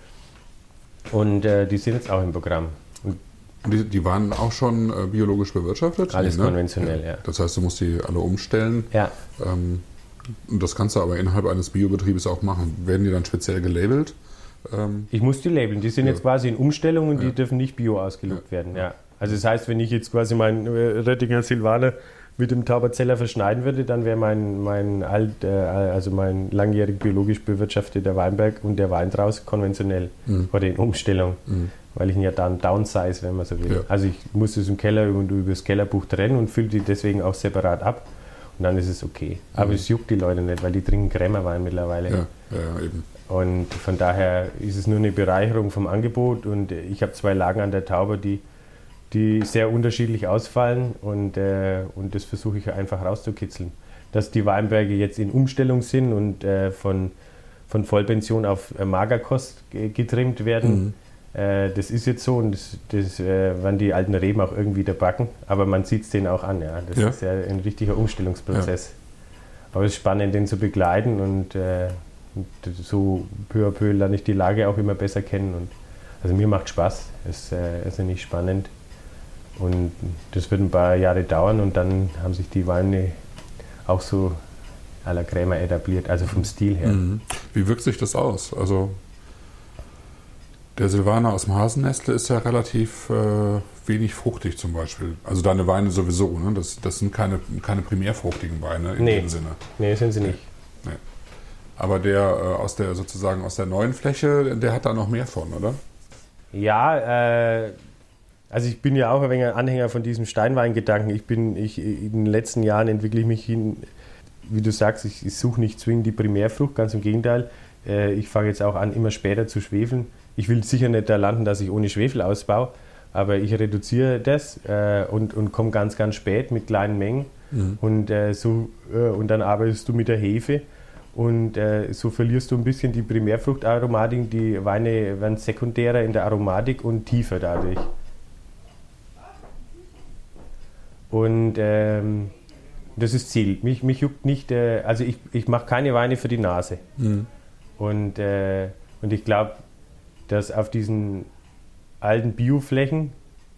Und äh, die sind jetzt auch im Programm. Und die, die waren auch schon äh, biologisch bewirtschaftet? Alles ne? konventionell, ja. ja. Das heißt, du musst die alle umstellen. Ja. Ähm, und das kannst du aber innerhalb eines Biobetriebes auch machen. Werden die dann speziell gelabelt? Ähm, ich muss die labeln. Die sind ja. jetzt quasi in Umstellung und ja. die dürfen nicht bio ausgelobt ja. werden. Ja. Also das heißt, wenn ich jetzt quasi meinen äh, Röttinger Silvaner mit dem Tauberzeller verschneiden würde, dann wäre mein, mein, alt, äh, also mein langjährig biologisch bewirtschafteter Weinberg und der Wein draus konventionell mhm. oder in Umstellung, mhm. weil ich ihn ja dann downsize, wenn man so will. Ja. Also ich muss es im Keller und über das Kellerbuch trennen und fülle die deswegen auch separat ab und dann ist es okay. Aber mhm. es juckt die Leute nicht, weil die trinken Krämerwein mittlerweile. Ja, ja, eben. Und von daher ist es nur eine Bereicherung vom Angebot und ich habe zwei Lagen an der Tauber, die die sehr unterschiedlich ausfallen und, äh, und das versuche ich einfach rauszukitzeln. Dass die Weinberge jetzt in Umstellung sind und äh, von, von Vollpension auf äh, Magerkost g- getrimmt werden, mhm. äh, das ist jetzt so und das, das äh, werden die alten Reben auch irgendwie da backen, aber man sieht es denen auch an, ja. Das ja. ist ja ein richtiger Umstellungsprozess. Ja. Aber es ist spannend, den zu begleiten und, äh, und so peu à peu lerne ich die Lage auch immer besser kennen. Und, also mir macht Spaß, es äh, ist ja nicht spannend. Und das wird ein paar Jahre dauern und dann haben sich die Weine auch so à la Krämer etabliert, also vom Stil her. Mhm. Wie wirkt sich das aus? Also Der Silvaner aus dem Hasennestle ist ja relativ äh, wenig fruchtig zum Beispiel. Also deine Weine sowieso, ne? Das, das sind keine, keine primärfruchtigen Weine in nee. dem Sinne. Nee, sind sie nicht. Nee. Aber der äh, aus der sozusagen aus der neuen Fläche, der hat da noch mehr von, oder? Ja, äh, also ich bin ja auch ein wenig Anhänger von diesem Steinweingedanken. Ich bin, ich, in den letzten Jahren entwickle ich mich hin, wie du sagst, ich, ich suche nicht zwingend die Primärfrucht, ganz im Gegenteil. Äh, ich fange jetzt auch an, immer später zu schwefeln. Ich will sicher nicht da landen, dass ich ohne Schwefel ausbaue, aber ich reduziere das äh, und, und komme ganz, ganz spät mit kleinen Mengen. Mhm. Und, äh, so, äh, und dann arbeitest du mit der Hefe. Und äh, so verlierst du ein bisschen die Primärfruchtaromatik. Die Weine werden sekundärer in der Aromatik und tiefer dadurch. Und ähm, das ist Ziel. Mich, mich juckt nicht, äh, also ich, ich mache keine Weine für die Nase. Mhm. Und, äh, und ich glaube, dass auf diesen alten Bioflächen,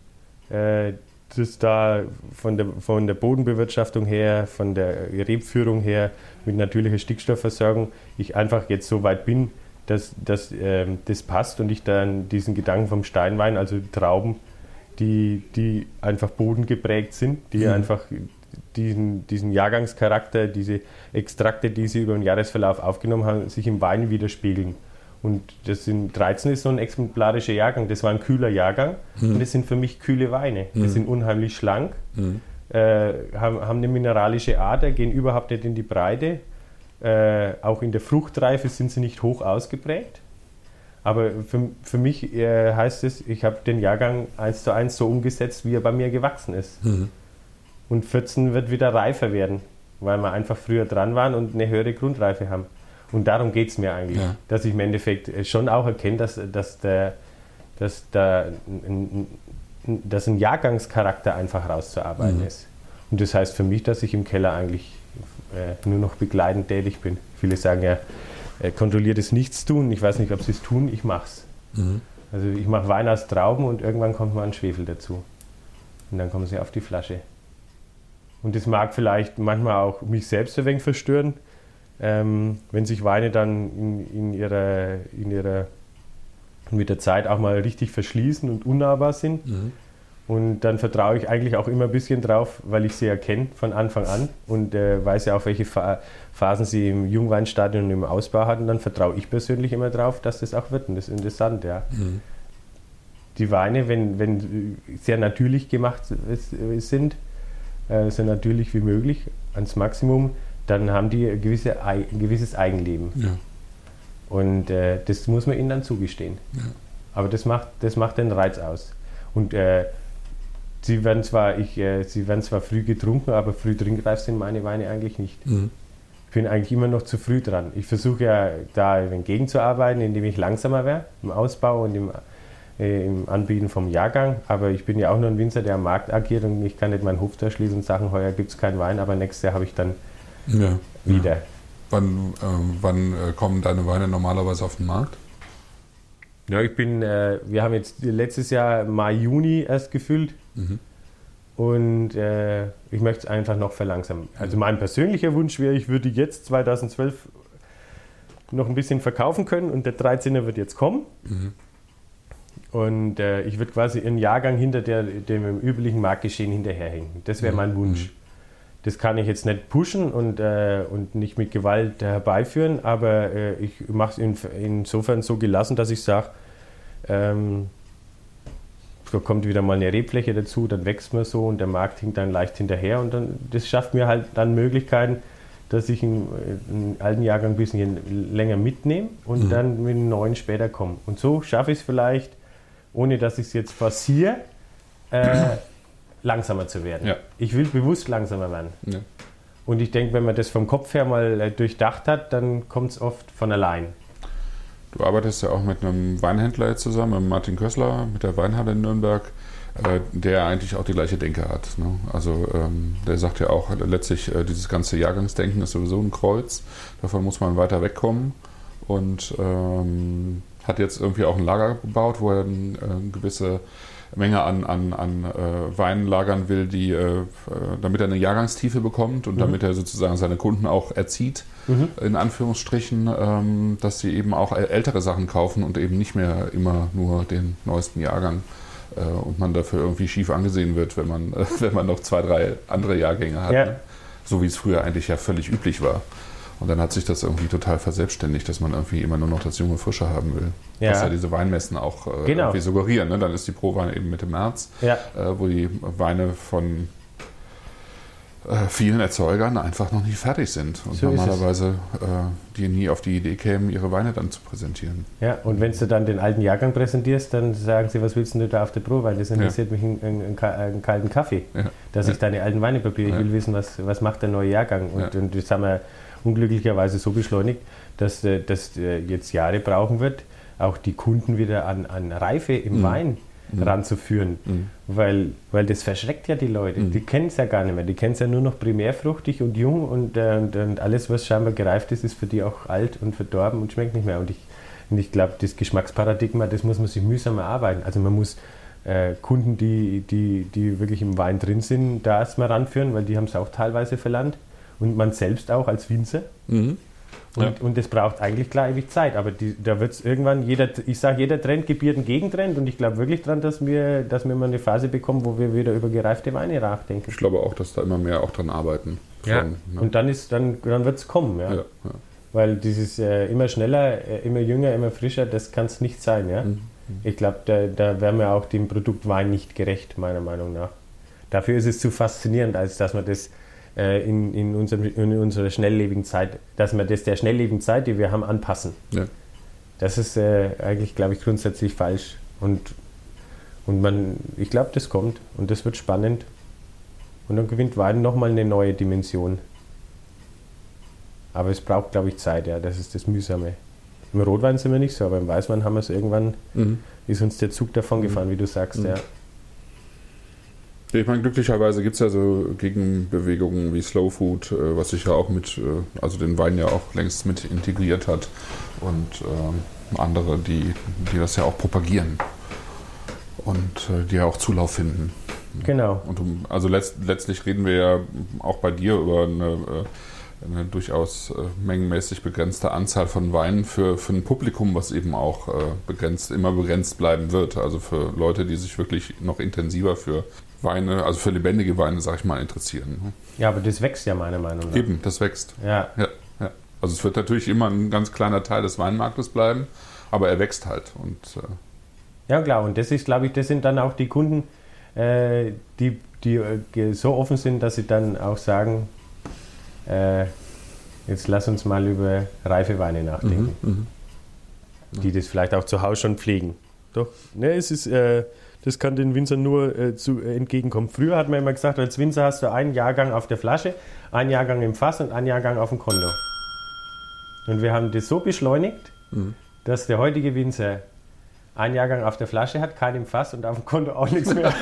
äh, das da von der, von der Bodenbewirtschaftung her, von der Rebführung her, mit natürlicher Stickstoffversorgung, ich einfach jetzt so weit bin, dass, dass äh, das passt und ich dann diesen Gedanken vom Steinwein, also Trauben, die, die einfach bodengeprägt sind, die mhm. einfach diesen, diesen Jahrgangscharakter, diese Extrakte, die sie über den Jahresverlauf aufgenommen haben, sich im Wein widerspiegeln. Und das sind, dreizehn ist so ein exemplarischer Jahrgang, das war ein kühler Jahrgang mhm. und das sind für mich kühle Weine. Mhm. Die sind unheimlich schlank, mhm. äh, haben, haben eine mineralische Ader, gehen überhaupt nicht in die Breite. Äh, auch in der Fruchtreife sind sie nicht hoch ausgeprägt. Aber für, für mich äh, heißt es, ich habe den Jahrgang eins zu eins so umgesetzt, wie er bei mir gewachsen ist. Mhm. Und vierzehn wird wieder reifer werden, weil wir einfach früher dran waren und eine höhere Grundreife haben. Und darum geht es mir eigentlich, ja. dass ich im Endeffekt schon auch erkenne, dass, dass, der, dass, der, ein, dass ein Jahrgangscharakter einfach rauszuarbeiten mhm. ist. Und das heißt für mich, dass ich im Keller eigentlich äh, nur noch begleitend tätig bin. Viele sagen ja, äh, kontrolliertes Nichtstun. Ich weiß nicht, ob sie es tun, ich mache es. Mhm. Also ich mache Wein aus Trauben und irgendwann kommt mal ein Schwefel dazu. Und dann kommen sie auf die Flasche. Und das mag vielleicht manchmal auch mich selbst ein wenig verstören, Ähm, wenn sich Weine dann in, in, ihrer, in ihrer mit der Zeit auch mal richtig verschließen und unnahbar sind. Mhm. Und dann vertraue ich eigentlich auch immer ein bisschen drauf, weil ich sie erkenne von Anfang an und äh, weiß ja auch, welche Fa- Phasen sie im Jungweinstadium und im Ausbau hatten. Dann vertraue ich persönlich immer drauf, dass das auch wird. Und das ist interessant, ja. Mhm. Die Weine, wenn, wenn sehr natürlich gemacht sind, äh, so natürlich wie möglich, ans Maximum, dann haben die ein, gewisse, ein gewisses Eigenleben. Ja. Und äh, das muss man ihnen dann zugestehen. Ja. Aber das macht, das macht den Reiz aus. Und äh, sie, werden zwar, ich, äh, sie werden zwar früh getrunken, aber früh trinkreif sind meine Weine eigentlich nicht. Mhm. Ich bin eigentlich immer noch zu früh dran. Ich versuche ja da entgegenzuarbeiten, indem ich langsamer werde im Ausbau und im, äh, im Anbieten vom Jahrgang. Aber ich bin ja auch nur ein Winzer, der am Markt agiert und ich kann nicht meinen Hof da schließen und sagen, heuer gibt es keinen Wein, aber nächstes Jahr habe ich dann Ja, wieder. Ja. Wann, äh, wann äh, kommen deine Weine normalerweise auf den Markt? Ja, ich bin, äh, wir haben jetzt letztes Jahr Mai, Juni erst gefüllt mhm. und äh, ich möchte es einfach noch verlangsamen. Also mein persönlicher Wunsch wäre, ich würde jetzt zweitausendzwölf noch ein bisschen verkaufen können und der dreizehner wird jetzt kommen. Mhm. Und äh, ich würde quasi einen Jahrgang hinter der, dem üblichen Marktgeschehen hinterherhängen. Das wäre mhm. mein Wunsch. Mhm. Das kann ich jetzt nicht pushen und, äh, und nicht mit Gewalt herbeiführen, aber äh, ich mache es in, insofern so gelassen, dass ich sage, ähm, da kommt wieder mal eine Rebfläche dazu, dann wächst man so und der Markt hinkt dann leicht hinterher und dann, das schafft mir halt dann Möglichkeiten, dass ich einen, einen alten Jahrgang ein bisschen länger mitnehme und mhm. dann mit einem neuen später komme. Und so schaffe ich es vielleicht, ohne dass ich es jetzt forciere, äh, langsamer zu werden. Ja. Ich will bewusst langsamer werden. Ja. Und ich denke, wenn man das vom Kopf her mal durchdacht hat, dann kommt es oft von allein. Du arbeitest ja auch mit einem Weinhändler jetzt zusammen, mit Martin Kössler, mit der Weinhalle in Nürnberg, äh, der eigentlich auch die gleiche Denke hat. Ne? Also ähm, der sagt ja auch letztlich, äh, dieses ganze Jahrgangsdenken ist sowieso ein Kreuz. Davon muss man weiter wegkommen. Und ähm, hat jetzt irgendwie auch ein Lager gebaut, wo er äh, gewisse Menge an, an, an äh, Wein lagern will, die, äh, damit er eine Jahrgangstiefe bekommt und mhm. damit er sozusagen seine Kunden auch erzieht, mhm. in Anführungsstrichen, ähm, dass sie eben auch ältere Sachen kaufen und eben nicht mehr immer nur den neuesten Jahrgang äh, und man dafür irgendwie schief angesehen wird, wenn man, äh, wenn man noch zwei, drei andere Jahrgänge hat. Ja. Ne? So wie es früher eigentlich ja völlig üblich war. Und dann hat sich das irgendwie total verselbstständigt, dass man irgendwie immer nur noch das junge Frische haben will. Ja. Was ja diese Weinmessen auch äh, genau. irgendwie suggerieren. Ne? Dann ist die Prowein eben Mitte März, ja. äh, wo die Weine von äh, vielen Erzeugern einfach noch nicht fertig sind. Und so normalerweise äh, die nie auf die Idee kämen, ihre Weine dann zu präsentieren. Ja, und wenn du dann den alten Jahrgang präsentierst, dann sagen sie, was willst du da auf der Prowein? Das interessiert ja. mich einen, einen kalten Kaffee, ja. dass ja. ich deine alten Weine probiere. Ich ja. will wissen, was, was macht der neue Jahrgang. Und, ja. und das haben wir unglücklicherweise so beschleunigt, dass das jetzt Jahre brauchen wird, auch die Kunden wieder an, an Reife im mhm. Wein mhm. ranzuführen, mhm. weil, weil das verschreckt ja die Leute. Mhm. Die kennen es ja gar nicht mehr. Die kennen es ja nur noch primärfruchtig und jung und, äh, und, und alles, was scheinbar gereift ist, ist für die auch alt und verdorben und schmeckt nicht mehr. Und ich, und ich glaube, das Geschmacksparadigma, das muss man sich mühsam erarbeiten. Also man muss äh, Kunden, die, die, die wirklich im Wein drin sind, da erstmal ranführen, weil die haben es auch teilweise verlernt. Und man selbst auch als Winzer. Mhm. Und, ja. und das braucht eigentlich klar ewig Zeit. Aber die, da wird es irgendwann, jeder, ich sage, jeder Trend gebiert einen Gegentrend. Und ich glaube wirklich daran, dass wir, dass wir mal eine Phase bekommen, wo wir wieder über gereifte Weine nachdenken. Ich glaube auch, dass da immer mehr auch dran arbeiten. Ja. Schon, ne? Und dann, dann, dann wird es kommen. Ja? Ja, ja. Weil dieses äh, immer schneller, äh, immer jünger, immer frischer, das kann es nicht sein. Ja? Mhm. Ich glaube, da, da wären wir auch dem Produkt Wein nicht gerecht, meiner Meinung nach. Dafür ist es zu faszinierend, als dass man das In, in, unserem, in unserer schnelllebigen Zeit, dass wir das der schnelllebigen Zeit, die wir haben, anpassen. Ja. Das ist äh, eigentlich, glaube ich, grundsätzlich falsch. Und, und man, ich glaube, das kommt und das wird spannend. Und dann gewinnt Wein nochmal eine neue Dimension. Aber es braucht, glaube ich, Zeit, ja. Das ist das Mühsame. Im Rotwein sind wir nicht so, aber im Weißwein haben wir es irgendwann, mhm. ist uns der Zug davon gefahren, mhm. wie du sagst, mhm. ja. Ich meine, glücklicherweise gibt es ja so Gegenbewegungen wie Slow Food, äh, was sich ja auch mit, äh, also den Wein ja auch längst mit integriert hat und äh, andere, die, die das ja auch propagieren und äh, die ja auch Zulauf finden. Genau. Und um, also letzt, letztlich reden wir ja auch bei dir über eine, eine durchaus äh, mengenmäßig begrenzte Anzahl von Weinen für, für ein Publikum, was eben auch äh, begrenzt, immer begrenzt bleiben wird. Also für Leute, die sich wirklich noch intensiver für Weine, also für lebendige Weine, sag ich mal, interessieren. Ja, aber das wächst ja meiner Meinung nach. Eben, das wächst. Ja. Ja, ja. Also es wird natürlich immer ein ganz kleiner Teil des Weinmarktes bleiben, aber er wächst halt. Und, äh ja, klar. Und das ist, glaube ich, das sind dann auch die Kunden, äh, die, die äh, so offen sind, dass sie dann auch sagen, äh, jetzt lass uns mal über reife Weine nachdenken. Mhm, mh. Die das vielleicht auch zu Hause schon pflegen. Doch, ne, es ist... Äh, Das kann den Winzern nur äh, zu, äh, entgegenkommen. Früher hat man immer gesagt, als Winzer hast du einen Jahrgang auf der Flasche, einen Jahrgang im Fass und einen Jahrgang auf dem Konto. Und wir haben das so beschleunigt, mhm. dass der heutige Winzer einen Jahrgang auf der Flasche hat, keinen im Fass und auf dem Konto auch nichts mehr.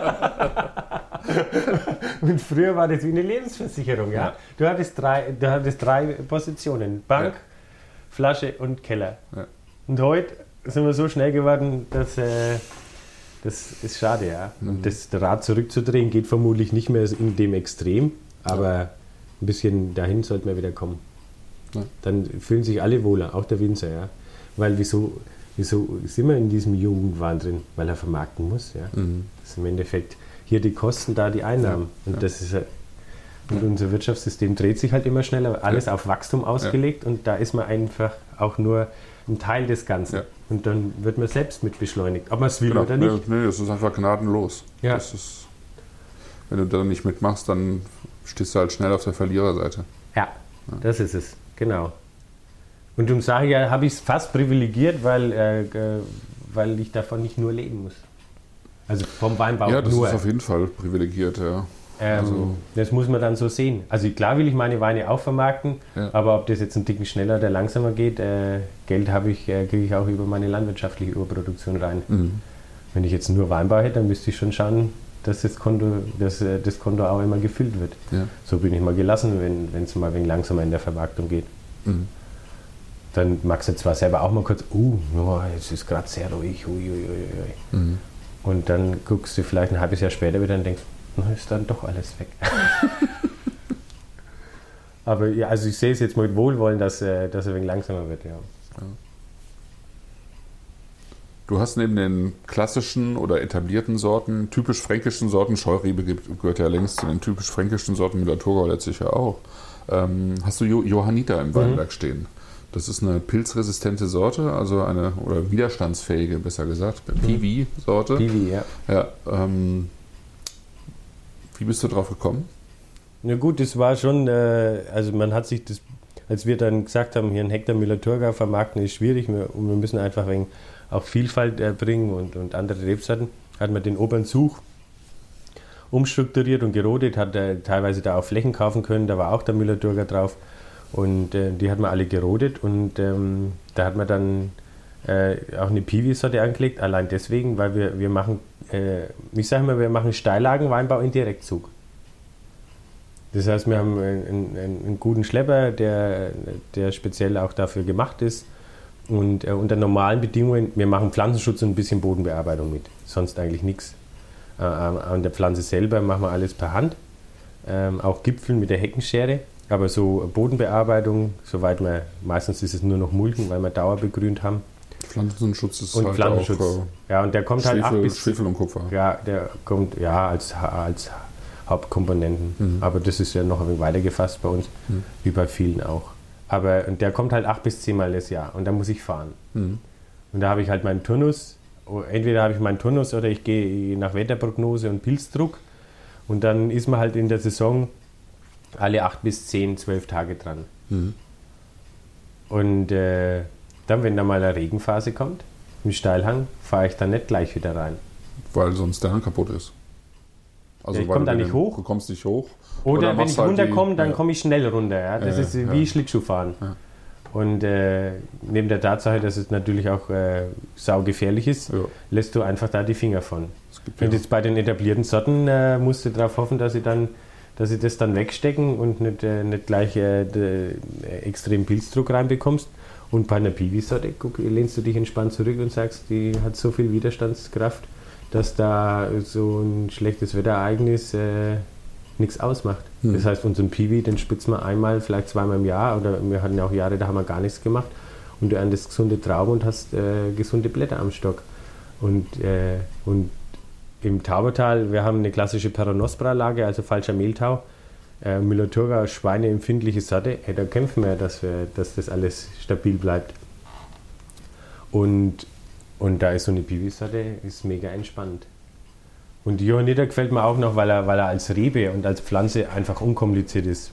Und früher war das wie eine Lebensversicherung. Ja? Du hattest drei, du hattest drei Positionen, Bank, ja. Flasche und Keller. Ja. Und heute sind wir so schnell geworden, dass... Äh, Das ist schade, ja. Und das Rad zurückzudrehen geht vermutlich nicht mehr in dem Extrem, aber ja. ein bisschen dahin sollten wir wieder kommen. Ja. Dann fühlen sich alle wohler, auch der Winzer, ja. Weil wieso, wieso sind wir in diesem Jugendwahn drin? Weil er vermarkten muss, ja. Mhm. Das ist im Endeffekt hier die Kosten, da die Einnahmen. Ja. Und ja. das ist und unser Wirtschaftssystem dreht sich halt immer schneller, alles ja. auf Wachstum ausgelegt ja. und da ist man einfach auch nur ein Teil des Ganzen. Ja. Und dann wird man selbst mit beschleunigt, ob man es will genau. oder nicht. Nee, das ist einfach gnadenlos. Ja. Das ist, wenn du da nicht mitmachst, dann stehst du halt schnell auf der Verliererseite. Ja, ja. das ist es, genau. Und darum sage ich ja, habe ich es fast privilegiert, weil, äh, weil ich davon nicht nur leben muss. Also vom Weinbau nur. Ja, das nur. ist auf jeden Fall privilegiert, ja. Ähm, also. Das muss man dann so sehen. Also klar will ich meine Weine auch vermarkten, ja. aber ob das jetzt ein Ticken schneller oder langsamer geht, äh, Geld habe ich, äh, kriege ich auch über meine landwirtschaftliche Überproduktion rein. Mhm. Wenn ich jetzt nur Weinbau hätte, dann müsste ich schon schauen, dass das Konto, dass, äh, das Konto auch immer gefüllt wird. Ja. So bin ich mal gelassen, wenn es mal ein wenig langsamer in der Vermarktung geht. Mhm. Dann magst du zwar selber auch mal kurz, uh, oh, jetzt ist gerade sehr ruhig, ui, ui, ui, ui. Mhm. Und dann guckst du vielleicht ein halbes Jahr später wieder und denkst, na, ist dann doch alles weg. Aber ja, also ich sehe es jetzt mit Wohlwollen, dass, äh, dass er ein wenig langsamer wird, ja. ja. Du hast neben den klassischen oder etablierten Sorten, typisch fränkischen Sorten, Scheurebe gehört ja längst zu den typisch fränkischen Sorten, Müller-Thurgau letztlich ja auch, ähm, hast du jo- Johanniter im Weinberg mhm. stehen. Das ist eine pilzresistente Sorte, also eine, oder widerstandsfähige, besser gesagt, Piwi-Sorte. Piwi, ja. ja ähm, wie bist du drauf gekommen? Na gut, das war schon, äh, also man hat sich das, als wir dann gesagt haben, hier ein Hektar Müller-Thurgau vermarkten ist schwierig wir, und wir müssen einfach ein wenig auch Vielfalt äh, bringen und, und andere Rebsorten, hat man den oberen Zug umstrukturiert und gerodet, hat äh, teilweise da auch Flächen kaufen können, da war auch der Müller-Thurgau drauf und äh, die hat man alle gerodet und ähm, da hat man dann äh, auch eine Piwi-Sorte angelegt, allein deswegen, weil wir, wir machen, äh, ich sage mal, wir machen Steillagenweinbau in Direktzug. Das heißt, wir haben einen, einen, einen guten Schlepper, der, der speziell auch dafür gemacht ist. Und äh, unter normalen Bedingungen, wir machen Pflanzenschutz und ein bisschen Bodenbearbeitung mit. Sonst eigentlich nichts. Äh, an der Pflanze selber machen wir alles per Hand. Ähm, auch Gipfeln mit der Heckenschere. Aber so Bodenbearbeitung, soweit wir, meistens ist es nur noch Mulchen, weil wir dauerbegrünt haben. Pflanzenschutz ist und halt Pflanzenschutz. auch äh, ja, und der kommt Schwefel, halt acht bis Schwefel und Kupfer. Ja, der kommt ja als, als Hauptkomponenten. Mhm. Aber das ist ja noch ein wenig weiter gefasst bei uns, mhm. wie bei vielen auch. Aber und der kommt halt acht bis zehn Mal das Jahr und da muss ich fahren. Mhm. Und da habe ich halt meinen Turnus, entweder habe ich meinen Turnus oder ich gehe nach Wetterprognose und Pilzdruck und dann ist man halt in der Saison alle acht bis zehn, zwölf Tage dran. Mhm. Und äh, dann, wenn da mal eine Regenphase kommt, im Steilhang, fahre ich dann nicht gleich wieder rein. Weil sonst der Hang kaputt ist. Also ja, ich komme da nicht hoch. Du kommst nicht hoch. Oder, oder wenn ich halt runterkomme, dann ja. komme ich schnell runter. Ja? Das ja, ist wie ja. Schlittschuhfahren. Ja. Und äh, neben der Tatsache, dass es natürlich auch äh, saugefährlich ist, ja. lässt du einfach da die Finger von. Und jetzt bei den etablierten Sorten äh, musst du darauf hoffen, dass sie, dann, dass sie das dann wegstecken und nicht, äh, nicht gleich äh, de, äh, extrem Pilzdruck reinbekommst. Und bei einer Piwi-Sorte lehnst du dich entspannt zurück und sagst, die hat so viel Widerstandskraft, dass da so ein schlechtes Wetterereignis äh, nichts ausmacht. Hm. Das heißt, unseren Piwi, den spitzen wir einmal, vielleicht zweimal im Jahr oder wir hatten ja auch Jahre, da haben wir gar nichts gemacht und du erntest gesunde Trauben und hast äh, gesunde Blätter am Stock. Und, äh, und im Taubertal, wir haben eine klassische Peronospora-Lage, also falscher Mehltau, äh, Müller-Thurgau, schweineempfindliche Sorte, hey, da kämpfen wir, dass, wir, dass das alles stabil bleibt. Und Und da ist so eine Piwi-Sorte, ist mega entspannt. Und die Johanniter gefällt mir auch noch, weil er, weil er als Rebe und als Pflanze einfach unkompliziert ist.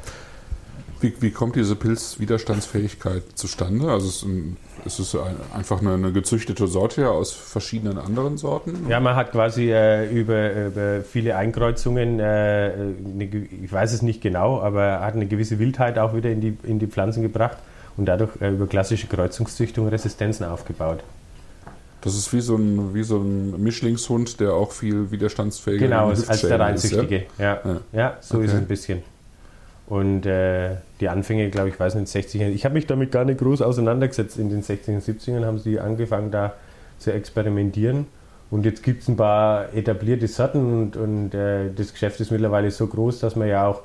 Wie, wie kommt diese Pilzwiderstandsfähigkeit zustande? Also es, ist es ein, einfach eine, eine gezüchtete Sorte aus verschiedenen anderen Sorten? Ja, man hat quasi äh, über, über viele Einkreuzungen, äh, eine, ich weiß es nicht genau, aber hat eine gewisse Wildheit auch wieder in die, in die Pflanzen gebracht und dadurch äh, über klassische Kreuzungszüchtung Resistenzen aufgebaut. Das ist wie so ein, wie so ein Mischlingshund, der auch viel widerstandsfähiger ist. Genau, als der Reinzüchtige. Ja, ja. ja so okay. ist es ein bisschen. Und äh, die Anfänge, glaube ich, weiß nicht, sechziger. Ich habe mich damit gar nicht groß auseinandergesetzt. In den sechzigern, siebzigern haben sie angefangen, da zu experimentieren. Und jetzt gibt es ein paar etablierte Sorten und, und äh, das Geschäft ist mittlerweile so groß, dass man ja auch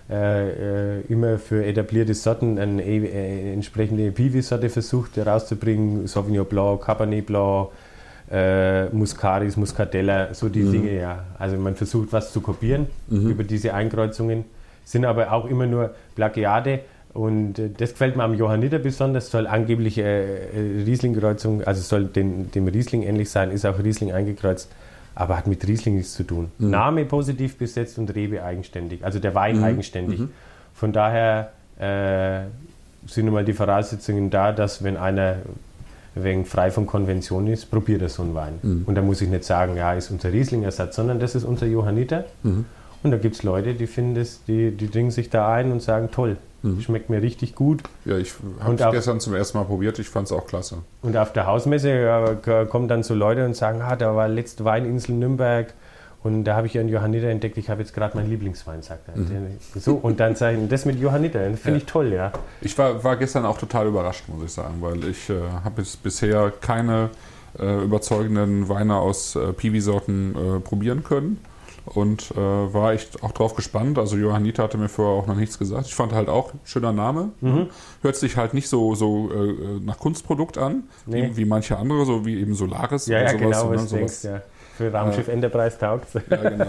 äh, immer für etablierte Sorten eine äh, entsprechende Piwi-Sorte versucht herauszubringen. Sauvignon Blanc, Cabernet Blanc, äh, Muscaris, Muscatella, so die mhm. Dinge, ja. Also man versucht was zu kopieren mhm. über diese Einkreuzungen. Sind aber auch immer nur Plagiate und äh, das gefällt mir am Johanniter besonders, soll angeblich äh, Riesling-Kreuzung, also soll den, dem Riesling ähnlich sein, ist auch Riesling eingekreuzt, aber hat mit Riesling nichts zu tun. Mhm. Name positiv besetzt und Rebe eigenständig, also der Wein mhm. eigenständig. Mhm. Von daher äh, sind nun mal die Voraussetzungen da, dass wenn einer wegen frei von Konvention ist, probiert er so einen Wein. Mhm. Und da muss ich nicht sagen, ja, ist unser Riesling-Ersatz, sondern das ist unser Johanniter. Mhm. Und da gibt es Leute, die finden das, die, die dringen sich da ein und sagen, toll, mhm. schmeckt mir richtig gut. Ja, ich habe es gestern zum ersten Mal probiert, ich fand es auch klasse. Und auf der Hausmesse ja, kommen dann so Leute und sagen, ah, da war letzte Weininsel Nürnberg und da habe ich einen Johanniter entdeckt, ich habe jetzt gerade meinen Lieblingswein, sagt er. Mhm. So, und dann sage ich, das mit Johanniter, das finde ja. ich toll, ja. Ich war, war gestern auch total überrascht, muss ich sagen, weil ich äh, habe jetzt bisher keine äh, überzeugenden Weine aus äh, Piwi-Sorten äh, probieren können. Und äh, war echt auch drauf gespannt. Also Johanniter hatte mir vorher auch noch nichts gesagt. Ich fand halt auch, schöner Name. Mhm. Hört sich halt nicht so, so äh, nach Kunstprodukt an, nee. wie, wie manche andere, so wie eben Solaris ja, oder ja, sowas. Genau, ne, was du denkst, ja. Für Raumschiff äh, Enterprise taugt es. Ja, genau.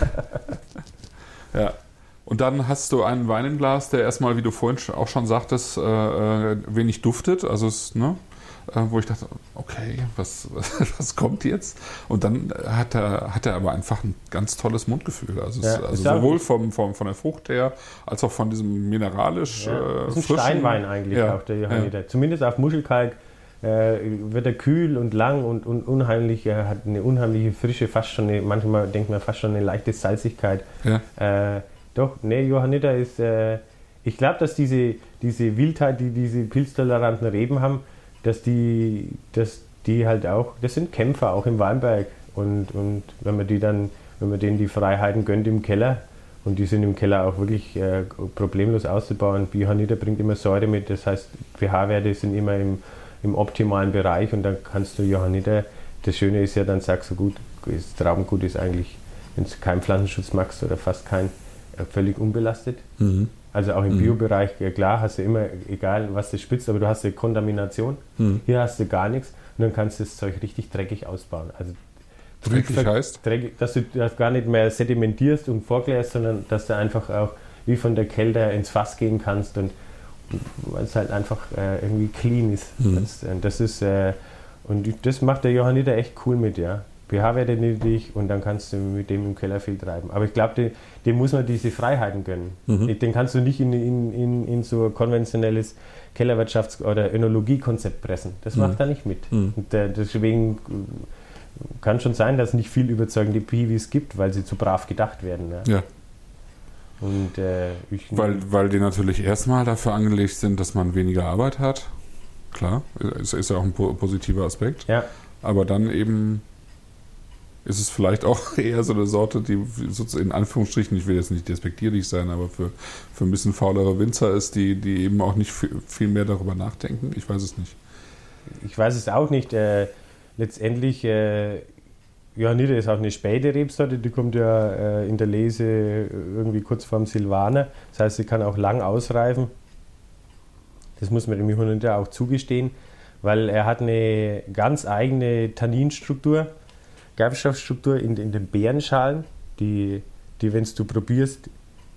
Ja. Und dann hast du einen Wein im Glas, der erstmal, wie du vorhin auch schon sagtest, äh, wenig duftet. Also es, ne, äh, wo ich dachte, okay, was, was, was kommt jetzt? Und dann hat er, hat er aber einfach ein ganz tolles Mundgefühl. Also, ja, es, also sowohl vom, vom, von der Frucht her, als auch von diesem mineralisch ja, äh, ist ein frischen Steinwein eigentlich ja, auch, der Johanniter. Ja. Zumindest auf Muschelkalk äh, wird er kühl und lang und, und unheimlich, er hat eine unheimliche Frische, fast schon eine, manchmal denkt man fast schon eine leichte Salzigkeit. Ja. Äh, Doch, nee, Johanniter ist, äh, ich glaube, dass diese, diese Wildheit, die diese pilztoleranten Reben haben, dass die, dass die halt auch, das sind Kämpfer, auch im Weinberg. Und, und wenn man die dann, wenn man denen die Freiheiten gönnt im Keller, und die sind im Keller auch wirklich äh, problemlos auszubauen. Johanniter bringt immer Säure mit, das heißt, pH-Werte sind immer im, im optimalen Bereich und dann kannst du Johanniter, das Schöne ist ja, dann sagst du, gut, das Traubengut ist eigentlich, wenn du keinen Pflanzenschutz machst oder fast keinen, völlig unbelastet. Mhm. Also auch im mhm. Biobereich, ja klar, hast du immer, egal was du spitzt, aber du hast eine Kontamination. Mhm. Hier hast du gar nichts und dann kannst du das Zeug richtig dreckig ausbauen. Also dreckig ver- heißt? Dreckig, dass du das gar nicht mehr sedimentierst und vorklärst, sondern dass du einfach auch wie von der Kälte ins Fass gehen kannst und weil es halt einfach äh, irgendwie clean ist. Mhm. Das, das ist äh, und das macht der Johanniter echt cool mit, ja. pH-Werte niedrig und dann kannst du mit dem im Keller viel treiben. Aber ich glaube, dem, dem muss man diese Freiheiten gönnen. Mhm. Den kannst du nicht in, in, in, in so ein konventionelles Kellerwirtschafts- oder Önologiekonzept pressen. Das mhm. macht er nicht mit. Mhm. Und äh, deswegen kann schon sein, dass es nicht viel überzeugende Piwis gibt, weil sie zu brav gedacht werden. Ja. ja. Und, äh, ich, weil, weil die natürlich erstmal dafür angelegt sind, dass man weniger Arbeit hat. Klar, ist, ist ja auch ein positiver Aspekt. Ja. Aber dann eben ist es vielleicht auch eher so eine Sorte, die in Anführungsstrichen, ich will jetzt nicht despektierlich sein, aber für, für ein bisschen faulere Winzer ist, die, die eben auch nicht viel, viel mehr darüber nachdenken. Ich weiß es nicht. Ich weiß es auch nicht. Äh, letztendlich, äh, Johanniter ist auch eine späte Rebsorte, die kommt ja äh, in der Lese irgendwie kurz vorm Silvaner. Das heißt, sie kann auch lang ausreifen. Das muss man dem Johanniter auch zugestehen, weil er hat eine ganz eigene Tanninstruktur, Gerbstoffstruktur in, in den Beerenschalen, die, die wenn du probierst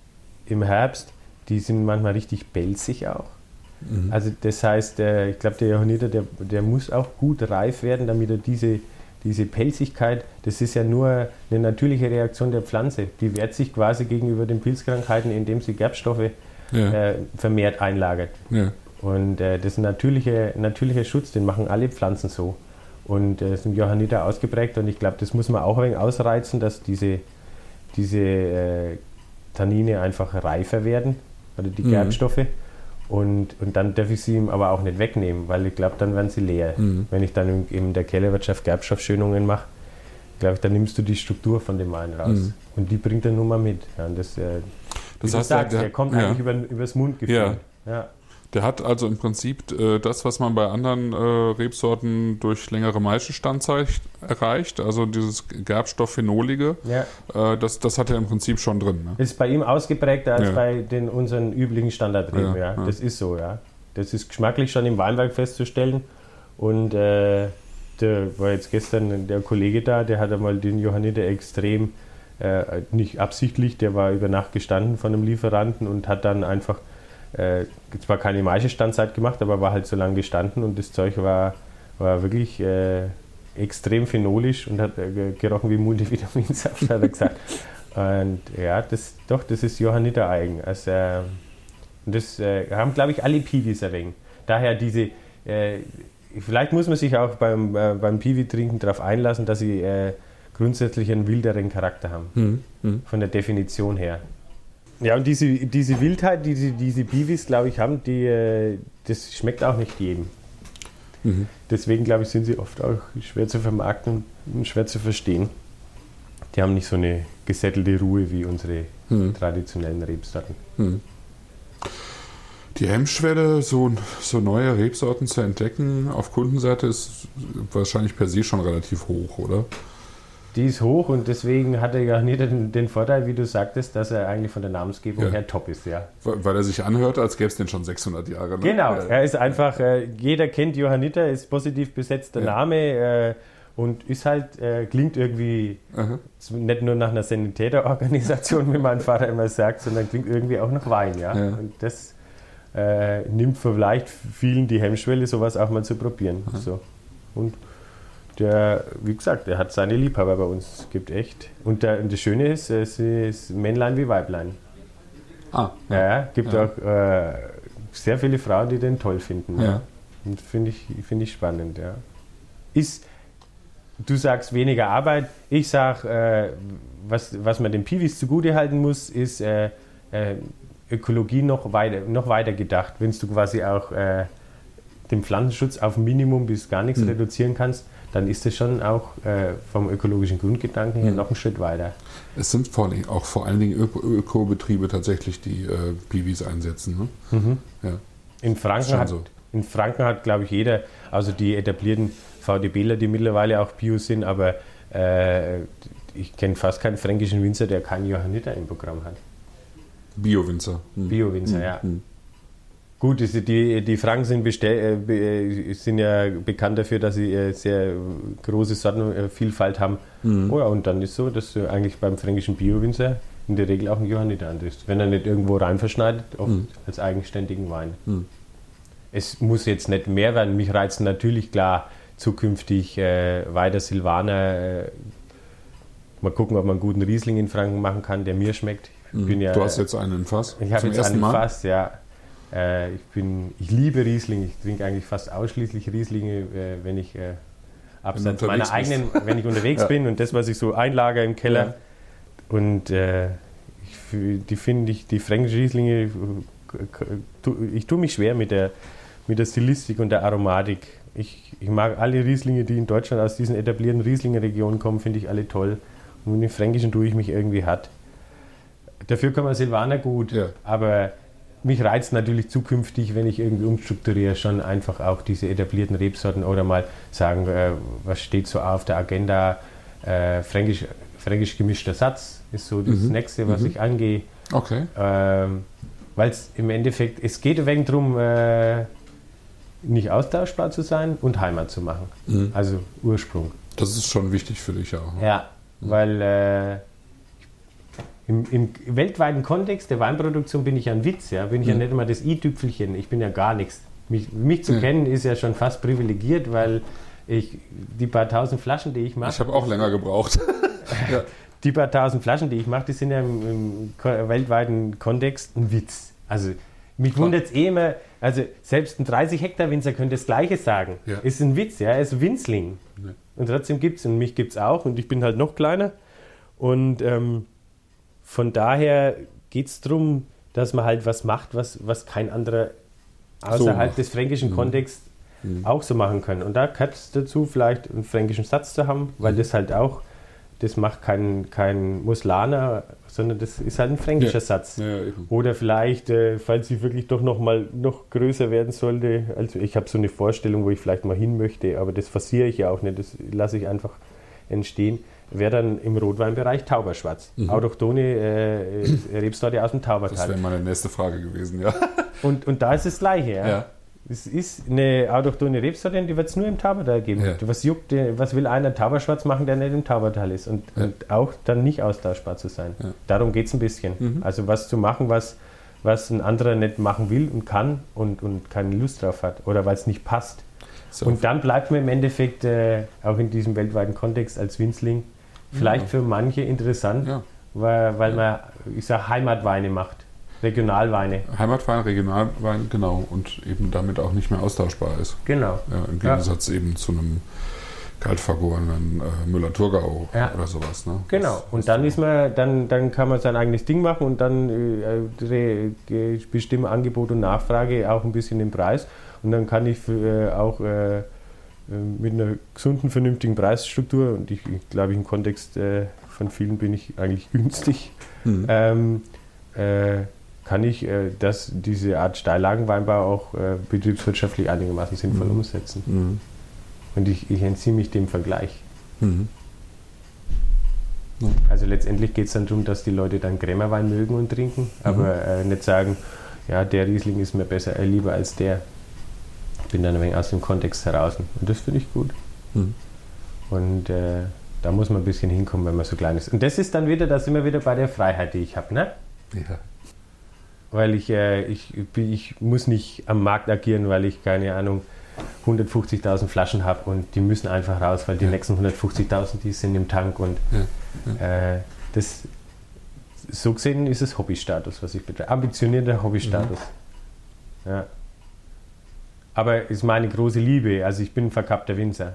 im Herbst, die sind manchmal richtig pelzig auch. Mhm. Also das heißt, äh, ich glaube, der Johanniter, der, der muss auch gut reif werden, damit er diese, diese Pelzigkeit, das ist ja nur eine natürliche Reaktion der Pflanze, die wehrt sich quasi gegenüber den Pilzkrankheiten, indem sie Gerbstoffe ja. äh, vermehrt einlagert. Ja. Und äh, das ist ein natürlicher, natürlicher Schutz, den machen alle Pflanzen so. Und es äh, ist im Johanniter ausgeprägt und ich glaube, das muss man auch ein wenig ausreizen, dass diese, diese äh, Tannine einfach reifer werden, oder die mhm. Gerbstoffe. Und, und dann darf ich sie ihm aber auch nicht wegnehmen, weil ich glaube, dann werden sie leer. Mhm. Wenn ich dann in, in der Kellerwirtschaft Gerbstoffschönungen mache, glaube ich, dann nimmst du die Struktur von dem Wein raus. Mhm. Und die bringt er nun mal mit. Ja, und das, äh, das heißt, sagst, der, der kommt ja. eigentlich über, übers Mundgefühl. Ja. Ja. Der hat also im Prinzip äh, das, was man bei anderen äh, Rebsorten durch längere Maischestandzeit erreicht, also dieses Gerbstoffphenolige, ja. äh, das, das hat er im Prinzip schon drin. Ne? Ist bei ihm ausgeprägter als ja. bei den unseren üblichen Standardreben. Ja, ja. Das ist so, ja. Das ist geschmacklich schon im Weinberg festzustellen. Und äh, der war jetzt gestern der Kollege da, der hat einmal den Johanniter extrem, äh, nicht absichtlich, der war über Nacht gestanden von einem Lieferanten und hat dann einfach Äh, zwar keine Maischestandzeit gemacht, aber war halt so lange gestanden und das Zeug war, war wirklich äh, extrem phenolisch und hat äh, gerochen wie Multivitaminsaft, hat er gesagt. Und ja, das, doch, das ist Johanniter eigen. Also, äh, das äh, haben, glaube ich, alle Piwis ein wenig. Daher diese, äh, vielleicht muss man sich auch beim, äh, beim Piwi-Trinken darauf einlassen, dass sie äh, grundsätzlich einen wilderen Charakter haben, mhm. Mhm. von der Definition her. Ja, und diese, diese Wildheit, die diese, diese Piwis, glaube ich, haben, die, das schmeckt auch nicht jedem. Mhm. Deswegen, glaube ich, sind sie oft auch schwer zu vermarkten und schwer zu verstehen. Die haben nicht so eine gesättelte Ruhe wie unsere mhm. traditionellen Rebsorten. Mhm. Die Hemmschwelle, so, so neue Rebsorten zu entdecken auf Kundenseite ist wahrscheinlich per se schon relativ hoch, oder? Die ist hoch und deswegen hat er ja nicht den, den Vorteil, wie du sagtest, dass er eigentlich von der Namensgebung ja. her top ist. Ja. Weil er sich anhört, als gäbe es den schon sechshundert Jahre. Ne? Genau, ja. er ist einfach, äh, jeder kennt Johanniter, ist positiv besetzter ja. Name äh, und ist halt, äh, klingt irgendwie Aha. nicht nur nach einer Sanitäterorganisation, wie mein Vater immer sagt, sondern klingt irgendwie auch nach Wein. Ja? ja. Und das äh, nimmt vielleicht vielen die Hemmschwelle, sowas auch mal zu probieren. So. Und der, wie gesagt, der hat seine Liebhaber bei uns, es gibt echt. Und, der, und das Schöne ist, es ist Männlein wie Weiblein. Ah. Ja, ja gibt ja. auch äh, sehr viele Frauen, die den toll finden. Ja. Ja. Und finde ich, find ich spannend, ja. Ist, du sagst weniger Arbeit, ich sage, äh, was, was man den Piwis zugutehalten muss, ist äh, äh, Ökologie noch weiter, noch weiter gedacht. Wenn du quasi auch äh, den Pflanzenschutz auf Minimum bis gar nichts mhm. reduzieren kannst, dann ist es schon auch äh, vom ökologischen Grundgedanken her mhm. noch einen Schritt weiter. Es sind vor allem, auch vor allen Dingen Öko- Ökobetriebe tatsächlich, die äh, Piwis einsetzen. Ne? Mhm. Ja. In Franken hat, so. in Franken hat, glaube ich, jeder, also die etablierten VDBler, die mittlerweile auch Bio sind, aber äh, ich kenne fast keinen fränkischen Winzer, der keinen Johanniter im Programm hat. Bio-Winzer. Mhm. Bio-Winzer, mhm. ja. Mhm. Gut, die, die Franken sind, bestell, äh, sind ja bekannt dafür, dass sie äh, sehr große Sortenvielfalt haben. Mhm. Oh ja, und dann ist so, dass du eigentlich beim fränkischen Bio-Winzer in der Regel auch einen Johanniter antriffst, wenn er nicht irgendwo rein verschneidet, oft mhm. als eigenständigen Wein. Mhm. Es muss jetzt nicht mehr werden. Mich reizen natürlich klar zukünftig äh, weiter Silvaner. Äh, mal gucken, ob man einen guten Riesling in Franken machen kann, der mir schmeckt. Ich mhm. bin ja, du hast jetzt einen im Fass? Ich habe jetzt einen im Fass, ja. Äh, ich, bin, ich liebe Riesling, ich trinke eigentlich fast ausschließlich Rieslinge, äh, wenn ich äh, abseits meiner eigenen, wenn ich unterwegs ja. bin und das, was ich so einlagere im Keller. Ja. Und äh, ich, die finde ich, die fränkischen Rieslinge, ich tue mich schwer mit der, mit der Stilistik und der Aromatik. Ich, ich mag alle Rieslinge, die in Deutschland aus diesen etablierten Rieslinger-Regionen kommen, finde ich alle toll. Und mit den fränkischen tue ich mich irgendwie hart. Dafür kann man Silvaner gut, ja. aber mich reizt natürlich zukünftig, wenn ich irgendwie umstrukturiere, schon einfach auch diese etablierten Rebsorten oder mal sagen, äh, was steht so auf der Agenda. Äh, fränkisch, fränkisch gemischter Satz ist so das mhm. Nächste, was mhm. ich angehe. Okay. Ähm, weil es im Endeffekt, es geht ein wenig darum, äh, nicht austauschbar zu sein und Heimat zu machen. Mhm. Also Ursprung. Das ist schon wichtig für dich auch. Ne? Ja, mhm. weil äh, Im, Im weltweiten Kontext der Weinproduktion bin ich ja ein Witz, ja, bin ich mhm. ja nicht immer das i-Tüpfelchen, ich bin ja gar nichts. Mich, mich zu ja. kennen ist ja schon fast privilegiert, weil ich die paar tausend Flaschen, die ich mache... Ich habe auch länger gebraucht. ja. Die paar tausend Flaschen, die ich mache, die sind ja im, im weltweiten Kontext ein Witz. Also mich wundert es eh immer, also selbst ein dreißig Hektar Winzer könnte das Gleiche sagen. Ja. Ist ein Witz, ja, er ist Winzling. Ja. Und trotzdem gibt es, und mich gibt es auch, und ich bin halt noch kleiner. Und... Ähm, Von daher geht es darum, dass man halt was macht, was, was kein anderer außerhalb so des fränkischen mhm. Kontexts mhm. auch so machen kann. Und da gehört es dazu, vielleicht einen fränkischen Satz zu haben, weil mhm. das halt auch, das macht kein, kein Muslaner, sondern das ist halt ein fränkischer ja. Satz. Ja, ja, Oder vielleicht, äh, falls sie wirklich doch noch mal noch größer werden sollte, also ich habe so eine Vorstellung, wo ich vielleicht mal hin möchte, aber das forciere ich ja auch nicht, das lasse ich einfach entstehen. Wäre dann im Rotweinbereich Tauberschwarz. Mhm. Autochthone äh, Rebsorte aus dem Taubertal. Das wäre meine nächste Frage gewesen, ja. Und, und da ist das Gleiche. Ja. Ja. Es ist eine autochthone Rebsorte, die wird es nur im Taubertal geben. Ja. Was juckt, was will einer Tauberschwarz machen, der nicht im Taubertal ist? Und, ja. und auch dann nicht austauschbar zu sein. Ja. Darum geht es ein bisschen. Mhm. Also was zu machen, was, was ein anderer nicht machen will und kann und, und keine Lust drauf hat. Oder weil es nicht passt. So. Und dann bleibt man im Endeffekt äh, auch in diesem weltweiten Kontext als Winzling vielleicht ja. für manche interessant, ja. weil, weil ja. man, ich sage, Heimatweine macht, Regionalweine. Heimatwein, Regionalwein, genau, und eben damit auch nicht mehr austauschbar ist. Genau. Ja, im Gegensatz ja. eben zu einem kaltvergorenen äh, Müller-Thurgau ja. oder sowas. Ne? Genau, das, und dann ist man, dann, dann kann man sein eigenes Ding machen und dann äh, bestimmen Angebot und Nachfrage auch ein bisschen den Preis und dann kann ich für, äh, auch äh, mit einer gesunden, vernünftigen Preisstruktur und ich, ich glaube, im Kontext äh, von vielen bin ich eigentlich günstig, mhm. ähm, äh, kann ich äh, das, diese Art Steillagenweinbau auch äh, betriebswirtschaftlich einigermaßen sinnvoll mhm. umsetzen. Mhm. Und ich, ich entziehe mich dem Vergleich. Mhm. Ja. Also letztendlich geht es dann darum, dass die Leute dann Krämerwein mögen und trinken, aber mhm. äh, nicht sagen, ja, der Riesling ist mir besser, äh, lieber als der. Ich bin dann ein wenig aus dem Kontext heraus. Und das finde ich gut. Mhm. Und äh, da muss man ein bisschen hinkommen, wenn man so klein ist. Und das ist dann wieder, da sind wir wieder bei der Freiheit, die ich habe, ne? Ja. Weil ich, äh, ich, ich muss nicht am Markt agieren, weil ich, keine Ahnung, hundertfünfzigtausend Flaschen habe und die müssen einfach raus, weil die ja. nächsten hundertfünfzigtausend, die sind im Tank und ja. Ja. Äh, das, so gesehen ist es Hobbystatus, was ich betreibe. Ambitionierter Hobbystatus. Mhm. Ja. Aber ist meine große Liebe, also ich bin ein verkappter Winzer.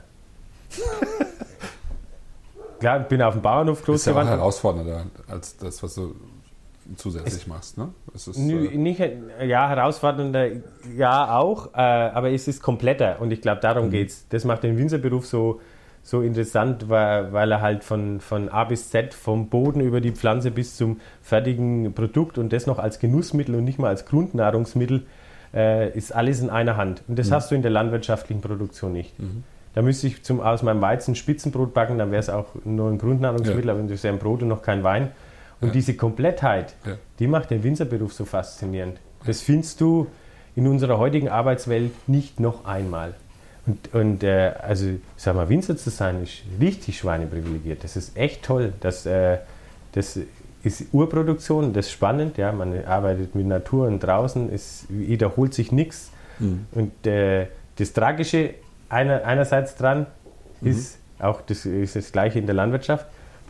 Klar, ich bin auf dem Bauernhof groß geworden. Ist ja auch herausfordernder als das, was du zusätzlich es machst, ne? Es ist, nö, äh nicht, ja, herausfordernder, ja auch, äh, aber es ist kompletter und ich glaube, darum mhm. geht's. Das macht den Winzerberuf so, so interessant, weil, weil er halt von, von A bis Z, vom Boden über die Pflanze bis zum fertigen Produkt und das noch als Genussmittel und nicht mal als Grundnahrungsmittel, äh, ist alles in einer Hand. Und das mhm. hast du in der landwirtschaftlichen Produktion nicht. Mhm. Da müsste ich zum, aus meinem Weizen Spitzenbrot backen, dann wäre es auch nur ein Grundnahrungsmittel, ja. aber das ist ja ein Brot und noch kein Wein. Und ja. diese Komplettheit, ja. die macht den Winzerberuf so faszinierend. Das findest du in unserer heutigen Arbeitswelt nicht noch einmal. Und, und äh, also, sag mal, Winzer zu sein, ist richtig schweineprivilegiert. Das ist echt toll. Das, äh, das ist Urproduktion, das ist spannend. Ja, man arbeitet mit Natur und draußen, es wiederholt sich nichts. Mhm. Und äh, das Tragische einer, einerseits dran mhm. ist, auch das ist das Gleiche in der Landwirtschaft,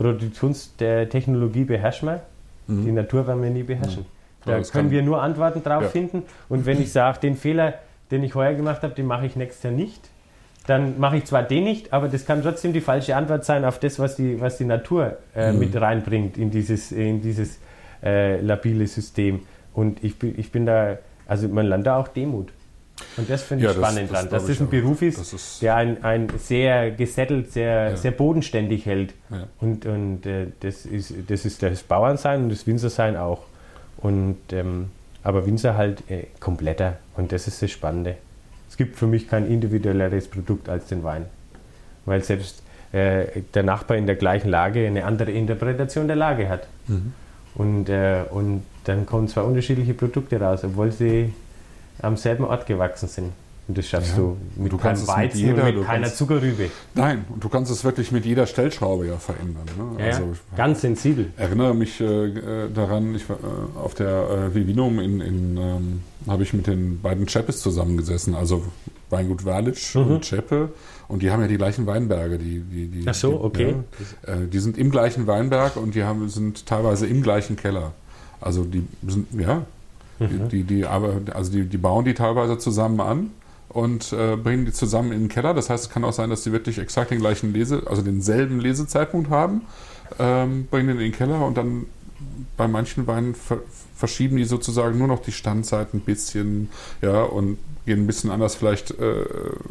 Produktionstechnologie beherrschen wir, mhm. die Natur werden wir nie beherrschen. Mhm. Da ja, können wir nur Antworten drauf ja. finden. Und wenn ich sage, den Fehler, den ich heuer gemacht habe, den mache ich nächstes Jahr nicht, dann mache ich zwar den nicht, aber das kann trotzdem die falsche Antwort sein auf das, was die, was die Natur äh, mhm. mit reinbringt in dieses, in dieses äh, labile System. Und ich, ich bin da, also man lernt da auch Demut. Und das finde ich ja, spannend dran, dass das ein Beruf ist, das ist der ein, ein sehr gesettelt, sehr, ja. sehr bodenständig hält. Ja. Und, und äh, das, ist, das ist das Bauernsein und das Winzersein auch. Und, ähm, aber Winzer halt äh, kompletter. Und das ist das Spannende. Es gibt für mich kein individuelleres Produkt als den Wein. Weil selbst äh, der Nachbar in der gleichen Lage eine andere Interpretation der Lage hat. Mhm. Und, äh, und dann kommen zwei unterschiedliche Produkte raus, obwohl sie am selben Ort gewachsen sind. Und das schaffst ja. du mit du keinem Weizen mit jeder, und mit keiner kannst, Zuckerrübe. Nein, und du kannst es wirklich mit jeder Stellschraube ja verändern. Ne? Ja, also ich ganz sensibel. Ich erinnere mich äh, daran, ich war äh, auf der äh, Vivinum in, in ähm, habe ich mit den beiden Zschäppes zusammengesessen, also Weingut Walitsch mhm. und Zschäppe. Und die haben ja die gleichen Weinberge. Die, die, die, Ach so, okay. Die, äh, die sind im gleichen Weinberg und die haben, sind teilweise im gleichen Keller. Also die sind, ja, mhm. die, die, aber, also die, die bauen die teilweise zusammen an und äh, bringen die zusammen in den Keller. Das heißt, es kann auch sein, dass die wirklich exakt den gleichen Lese, also denselben Lesezeitpunkt haben, ähm, bringen den in den Keller und dann bei manchen Weinen ver verschieben die sozusagen nur noch die Standzeit ein bisschen, ja, und gehen ein bisschen anders vielleicht äh,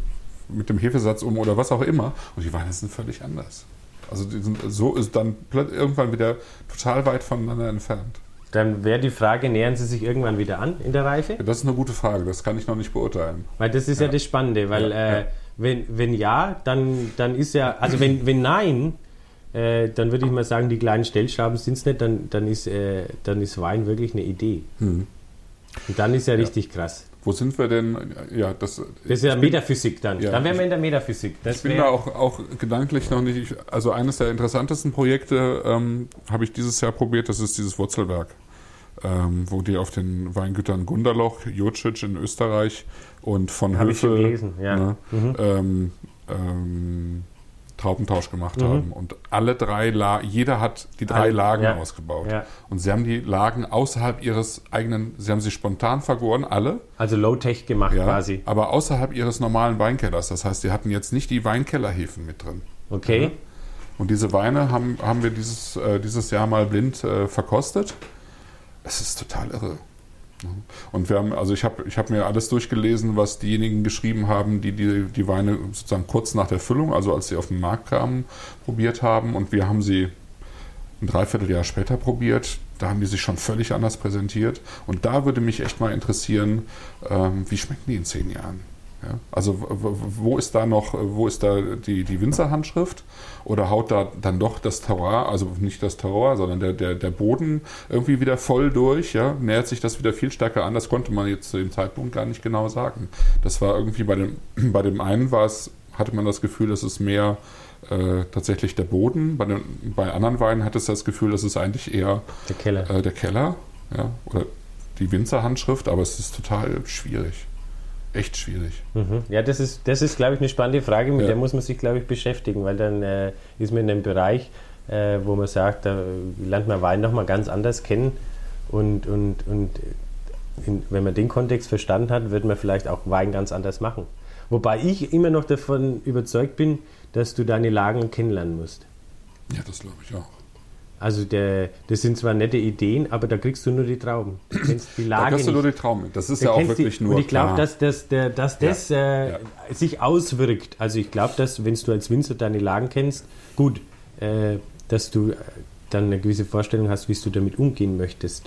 mit dem Hefesatz um oder was auch immer. Und die Weine sind völlig anders. Also die sind, so ist dann irgendwann wieder total weit voneinander entfernt. Dann wäre die Frage, nähern sie sich irgendwann wieder an in der Reife? Ja, das ist eine gute Frage, das kann ich noch nicht beurteilen. Weil das ist ja, ja das Spannende, weil ja, äh, ja. Wenn, wenn ja, dann, dann ist ja, also wenn, wenn nein, äh, dann würde ich mal sagen, die kleinen Stellschrauben sind es nicht, dann, dann, ist, äh, dann ist Wein wirklich eine Idee. Hm. Und dann ist ja, ja richtig krass. Wo sind wir denn? Ja, das, das ist ja Metaphysik dann. Ja, dann wären wir in der Metaphysik. Das ich bin da auch, auch gedanklich noch nicht. Also eines der interessantesten Projekte ähm, habe ich dieses Jahr probiert. Das ist dieses Wurzelwerk, ähm, wo die auf den Weingütern Gunderloch, Jurcic in Österreich und von Höfe, ich schon gelesen, ja. ne, mhm. ähm, ähm, Traubentausch gemacht mhm. haben. Und alle drei, La jeder hat die drei Alle, Lagen ja. ausgebaut. Ja. Und sie haben die Lagen außerhalb ihres eigenen, sie haben sie spontan vergoren, alle. Also Low-Tech gemacht ja, quasi. Aber außerhalb ihres normalen Weinkellers. Das heißt, sie hatten jetzt nicht die Weinkellerhefen mit drin. Okay. Ja. Und diese Weine haben, haben wir dieses, äh, dieses Jahr mal blind äh, verkostet. Es ist total irre. Und wir haben, also ich habe ich hab mir alles durchgelesen, was diejenigen geschrieben haben, die, die die Weine sozusagen kurz nach der Füllung, also als sie auf den Markt kamen, probiert haben. Und wir haben sie ein Dreivierteljahr später probiert. Da haben die sich schon völlig anders präsentiert. Und da würde mich echt mal interessieren, ähm, wie schmecken die in zehn Jahren? Ja? Also wo ist da noch, wo ist da die, die Winzerhandschrift? Oder haut da dann doch das Terroir, also nicht das Terroir, sondern der, der, der Boden irgendwie wieder voll durch? Ja? Nähert sich das wieder viel stärker an? Das konnte man jetzt zu dem Zeitpunkt gar nicht genau sagen. Das war irgendwie bei dem, bei dem einen war es, hatte man das Gefühl, dass es mehr Äh, tatsächlich der Boden. Bei, den, bei anderen Weinen hat es das Gefühl, dass es eigentlich eher der Keller, äh, der Keller, ja, oder die Winzerhandschrift, aber es ist total schwierig. Echt schwierig. Mhm. Ja, das ist, das ist, glaube ich, eine spannende Frage, mit ja. der muss man sich, glaube ich, beschäftigen, weil dann äh, ist man in einem Bereich, äh, wo man sagt, da lernt man Wein nochmal ganz anders kennen und, und, und in, wenn man den Kontext verstanden hat, wird man vielleicht auch Wein ganz anders machen. Wobei ich immer noch davon überzeugt bin, dass du deine Lagen kennenlernen musst. Ja, das glaube ich auch. Also der, das sind zwar nette Ideen, aber da kriegst du nur die Trauben. Du kennst die Lage da kriegst du nicht. nur die Trauben. Das ist Da ja auch kennst wirklich die, nur Und ich glaube, klar. dass das, der, dass das Ja. äh, Ja. sich auswirkt. Also ich glaube, dass wenn du als Winzer deine Lagen kennst, gut, äh, dass du dann eine gewisse Vorstellung hast, wie du damit umgehen möchtest.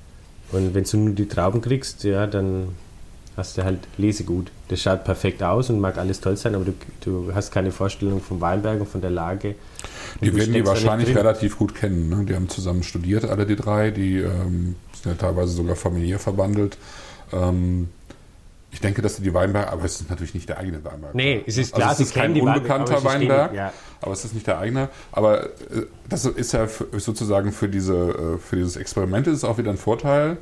Und wenn du nur die Trauben kriegst, ja, dann hast du halt Lesegut. Das schaut perfekt aus und mag alles toll sein, aber du, du hast keine Vorstellung vom Weinberg und von der Lage. Die werden die wahrscheinlich relativ gut kennen. Ne? Die haben zusammen studiert, alle die drei. Die ähm, sind ja teilweise sogar familiär verbandelt. Ähm, ich denke, dass sie die Weinberge, aber es ist natürlich nicht der eigene Weinberg. Nee, es ist klar, also es ist kein die unbekannter Weinberg, aber Weinberg, stehen, ja. aber es ist nicht der eigene. Aber äh, das ist ja für, sozusagen für, diese, für dieses Experiment ist es auch wieder ein Vorteil,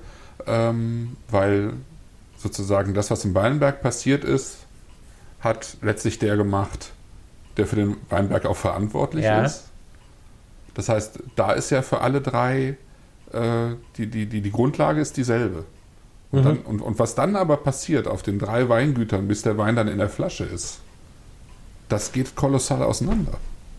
ähm, weil sozusagen das, was im Weinberg passiert ist, hat letztlich der gemacht, der für den Weinberg auch verantwortlich ja. ist. Das heißt, da ist ja für alle drei äh, die, die, die, die Grundlage ist dieselbe. Und, Mhm. dann, und, und was dann aber passiert auf den drei Weingütern, bis der Wein dann in der Flasche ist, das geht kolossal auseinander.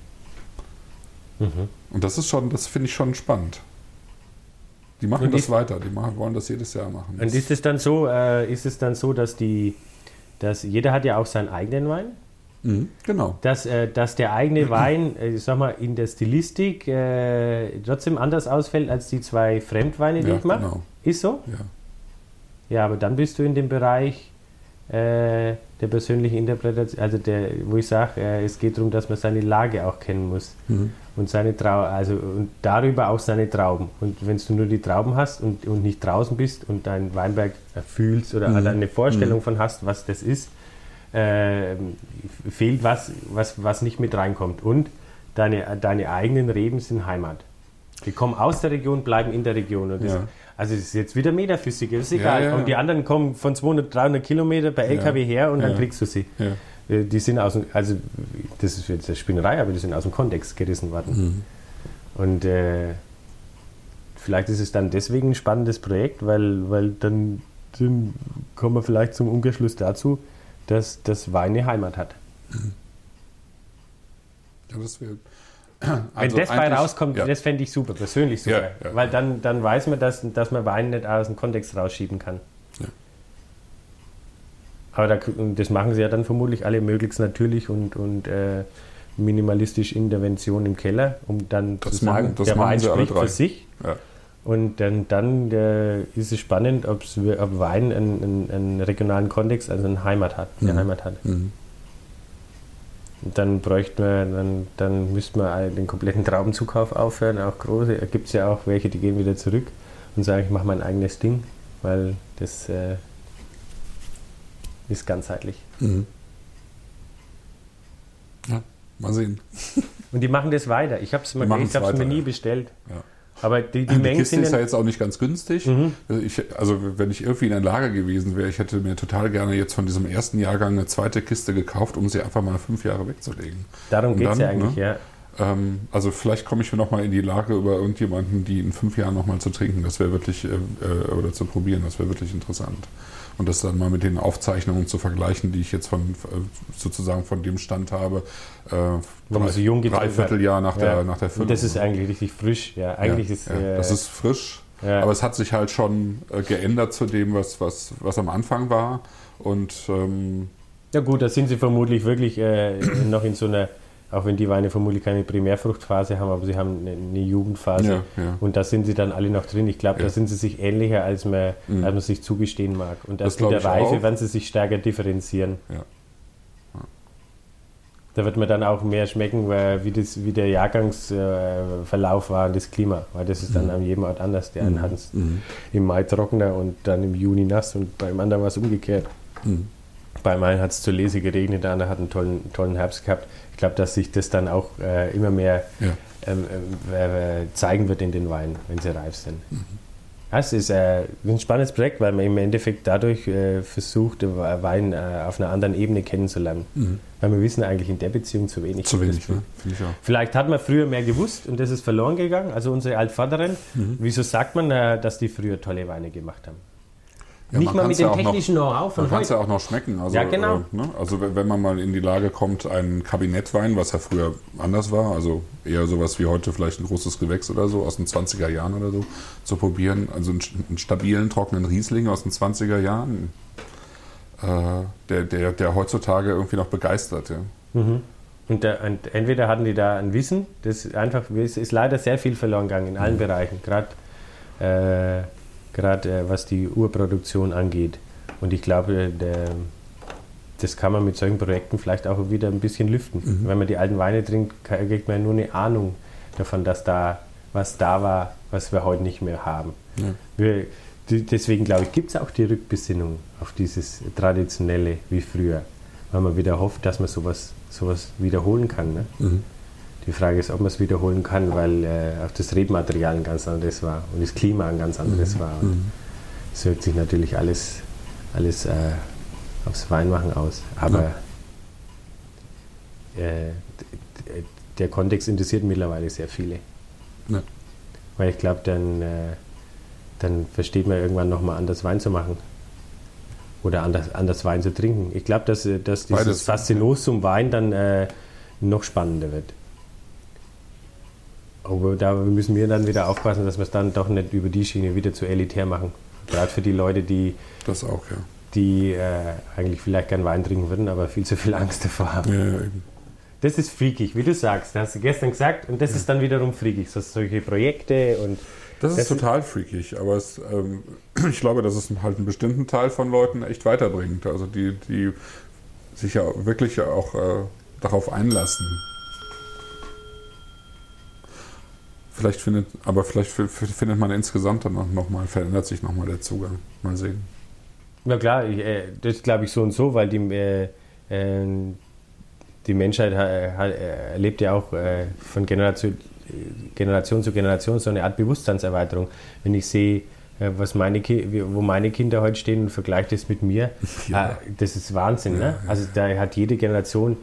Mhm. Und das ist schon, das finde ich schon spannend. Die machen Und das ist- weiter, die machen, wollen das jedes Jahr machen. Und ist es dann so, äh, ist es dann so, dass die, dass jeder hat ja auch seinen eigenen Wein, Mhm, genau. dass, äh, dass der eigene Wein, äh, ich sag mal, in der Stilistik äh, trotzdem anders ausfällt als die zwei Fremdweine, die Ja, ich mache? genau. Ist so? Ja. Ja, aber dann bist du in dem Bereich äh, der persönlichen Interpretation, also der, wo ich sage, äh, es geht darum, dass man seine Lage auch kennen muss. Mhm. Und seine Trau also und darüber auch seine Trauben. Und wenn du nur die Trauben hast und, und nicht draußen bist und deinen Weinberg fühlst oder Mhm. eine Vorstellung von hast, was das ist, äh, fehlt was, was, was nicht mit reinkommt. Und deine, deine eigenen Reben sind Heimat. Die kommen aus der Region, bleiben in der Region. Und das, Ja. Also das ist jetzt wieder Metaphysik, das ist egal. Ja, ja. Und die anderen kommen von zweihundert, dreihundert Kilometer per L K W her und dann Ja. kriegst du sie. Ja. Äh, Die sind aus dem, also das ist jetzt eine Spinnerei, aber die sind aus dem Kontext gerissen worden. Mhm. Und äh, vielleicht ist es dann deswegen ein spannendes Projekt, weil, weil dann, dann kommen wir vielleicht zum Umkehrschluss dazu, dass das Wein eine Heimat hat. Ja, das wäre. Wenn das bei rauskommt, ja. das fände ich super, persönlich super. Ja, ja. Weil dann, dann weiß man, dass, dass man Wein nicht aus dem Kontext rausschieben kann. Ja. Aber da, das machen sie ja dann vermutlich alle möglichst natürlich und, und äh, minimalistisch Intervention im Keller, um dann Das zu sagen, machen- das der machen Wein sie alle spricht drei. für sich. Ja. Und dann, dann äh, ist es spannend, ob's, ob Wein einen, einen, einen regionalen Kontext, also eine Heimat hat. Eine Mhm. Heimat hat. Mhm. Und dann bräuchte man, dann, dann müsste man all- den kompletten Traubenzukauf aufhören, auch große. Da gibt es ja auch welche, die gehen wieder zurück und sagen, ich mache mein eigenes Ding, weil das äh, ist ganzheitlich. Mhm. Ja, mal sehen. Und die machen das weiter. Ich habe es mir, machen's ich hab's weiter, mir nie ja. bestellt. Ja. Aber die, die Die Mengen Kiste sind ist ja dann, jetzt auch nicht ganz günstig. Mhm. Ich, also wenn ich irgendwie in der Lage gewesen wäre, ich hätte mir total gerne jetzt von diesem ersten Jahrgang eine zweite Kiste gekauft, um sie einfach mal fünf Jahre wegzulegen. darum Und geht es dann, ja eigentlich, ne? ja. Ähm, also vielleicht komme ich mir nochmal in die Lage, über irgendjemanden, die in fünf Jahren nochmal zu trinken, das wäre wirklich, äh, äh, oder zu probieren, das wäre wirklich interessant. Und das dann mal mit den Aufzeichnungen zu vergleichen, die ich jetzt von äh, sozusagen von dem Stand habe, äh, Wo man so jung getrunken hat. Dreivierteljahr nach der, Ja. nach der Füllung. Und das ist eigentlich richtig frisch. Ja, eigentlich ja, ist, ja, äh, das ist frisch, ja. aber es hat sich halt schon äh, geändert zu dem, was, was, was am Anfang war. Und ähm, ja gut, da sind sie vermutlich wirklich äh, noch in so einer Auch wenn die Weine vermutlich keine Primärfruchtphase haben, aber sie haben eine, eine Jugendphase. Ja, ja. Und da sind sie dann alle noch drin. Ich glaube, ja. da sind sie sich ähnlicher, als man, mhm. als man sich zugestehen mag. Und erst mit der Reife werden sie sich stärker differenzieren. Ja. Ja. Da wird man dann auch mehr schmecken, wie, das, wie der Jahrgangsverlauf war und das Klima. Weil das ist dann mhm. an jedem Ort anders. Der einen mhm. hat es mhm. im Mai trockener und dann im Juni nass und beim anderen war es umgekehrt. Mhm. Beim einen hat es zur Lese geregnet, der andere hat einen tollen, tollen Herbst gehabt. Ich glaube, dass sich das dann auch äh, immer mehr ja. ähm, äh, zeigen wird in den Weinen, wenn sie reif sind. Mhm. Ja, es ist äh, ein spannendes Projekt, weil man im Endeffekt dadurch äh, versucht, den Wein äh, auf einer anderen Ebene kennenzulernen. Mhm. Weil wir wissen eigentlich in der Beziehung zu wenig. Zu wenig, ne? Finde ich auch. Vielleicht hat man früher mehr gewusst und das ist verloren gegangen. Also unsere Altvorderen, mhm. wieso sagt man, äh, dass die früher tolle Weine gemacht haben? Ja, nicht mal mit dem ja technischen Know-how von heute. Man kann es ja auch noch schmecken. Also, ja, genau. Äh, ne? Also wenn man mal in die Lage kommt, einen Kabinettwein, was ja früher anders war, also eher sowas wie heute vielleicht ein großes Gewächs oder so, aus den zwanziger Jahren oder so, zu probieren. Also einen, einen stabilen, trockenen Riesling aus den zwanziger Jahren, äh, der, der, der heutzutage irgendwie noch begeistert. Ja. Mhm. Und, der, und entweder hatten die da ein Wissen, das einfach, es ist leider sehr viel verloren gegangen in allen mhm. Bereichen, gerade äh, gerade äh, was die Urproduktion angeht. Und ich glaube, der, das kann man mit solchen Projekten vielleicht auch wieder ein bisschen lüften. Mhm. Wenn man die alten Weine trinkt, kriegt man nur eine Ahnung davon, dass da was da war, was wir heute nicht mehr haben. Ja. Wir, die, deswegen glaube ich, gibt es auch die Rückbesinnung auf dieses Traditionelle wie früher, weil man wieder hofft, dass man sowas, sowas wiederholen kann. Ne? Mhm. Die Frage ist, ob man es wiederholen kann, weil äh, auch das Rebmaterial ein ganz anderes war und das Klima ein ganz anderes mhm. war. Und es wirkt sich natürlich alles, alles äh, aufs Weinmachen aus. Aber ja. äh, der Kontext interessiert mittlerweile sehr viele. Ja. Weil ich glaube, dann, äh, dann versteht man irgendwann nochmal anders Wein zu machen. Oder anders, anders Wein zu trinken. Ich glaube, dass, dass dieses Beides. Faszinosum Wein dann äh, noch spannender wird. Aber da müssen wir dann wieder aufpassen, dass wir es dann doch nicht über die Schiene wieder zu elitär machen. Gerade für die Leute, die, das auch, ja. die äh, eigentlich vielleicht gern Wein trinken würden, aber viel zu viel Angst davor haben. Ja, ja, eben. Das ist freakig, wie du sagst. Das hast du gestern gesagt und das ja. ist dann wiederum freakig. So solche Projekte und... Das ist das total freakig, aber es, ähm, ich glaube, dass es halt einen bestimmten Teil von Leuten echt weiterbringt. Also die, die sich ja wirklich auch äh, darauf einlassen. Vielleicht findet, aber vielleicht findet man insgesamt dann noch mal, verändert sich nochmal der Zugang. Mal sehen. Na klar, ich, äh, das glaube ich so und so, weil die, äh, äh, die Menschheit ha, äh, erlebt ja auch äh, von Generation, Generation zu Generation so eine Art Bewusstseinserweiterung. Wenn ich sehe, äh, was meine Ki- wo meine Kinder heute stehen und vergleiche das mit mir, ja. äh, das ist Wahnsinn. Ja, ne? Ja. Also da hat jede Generation,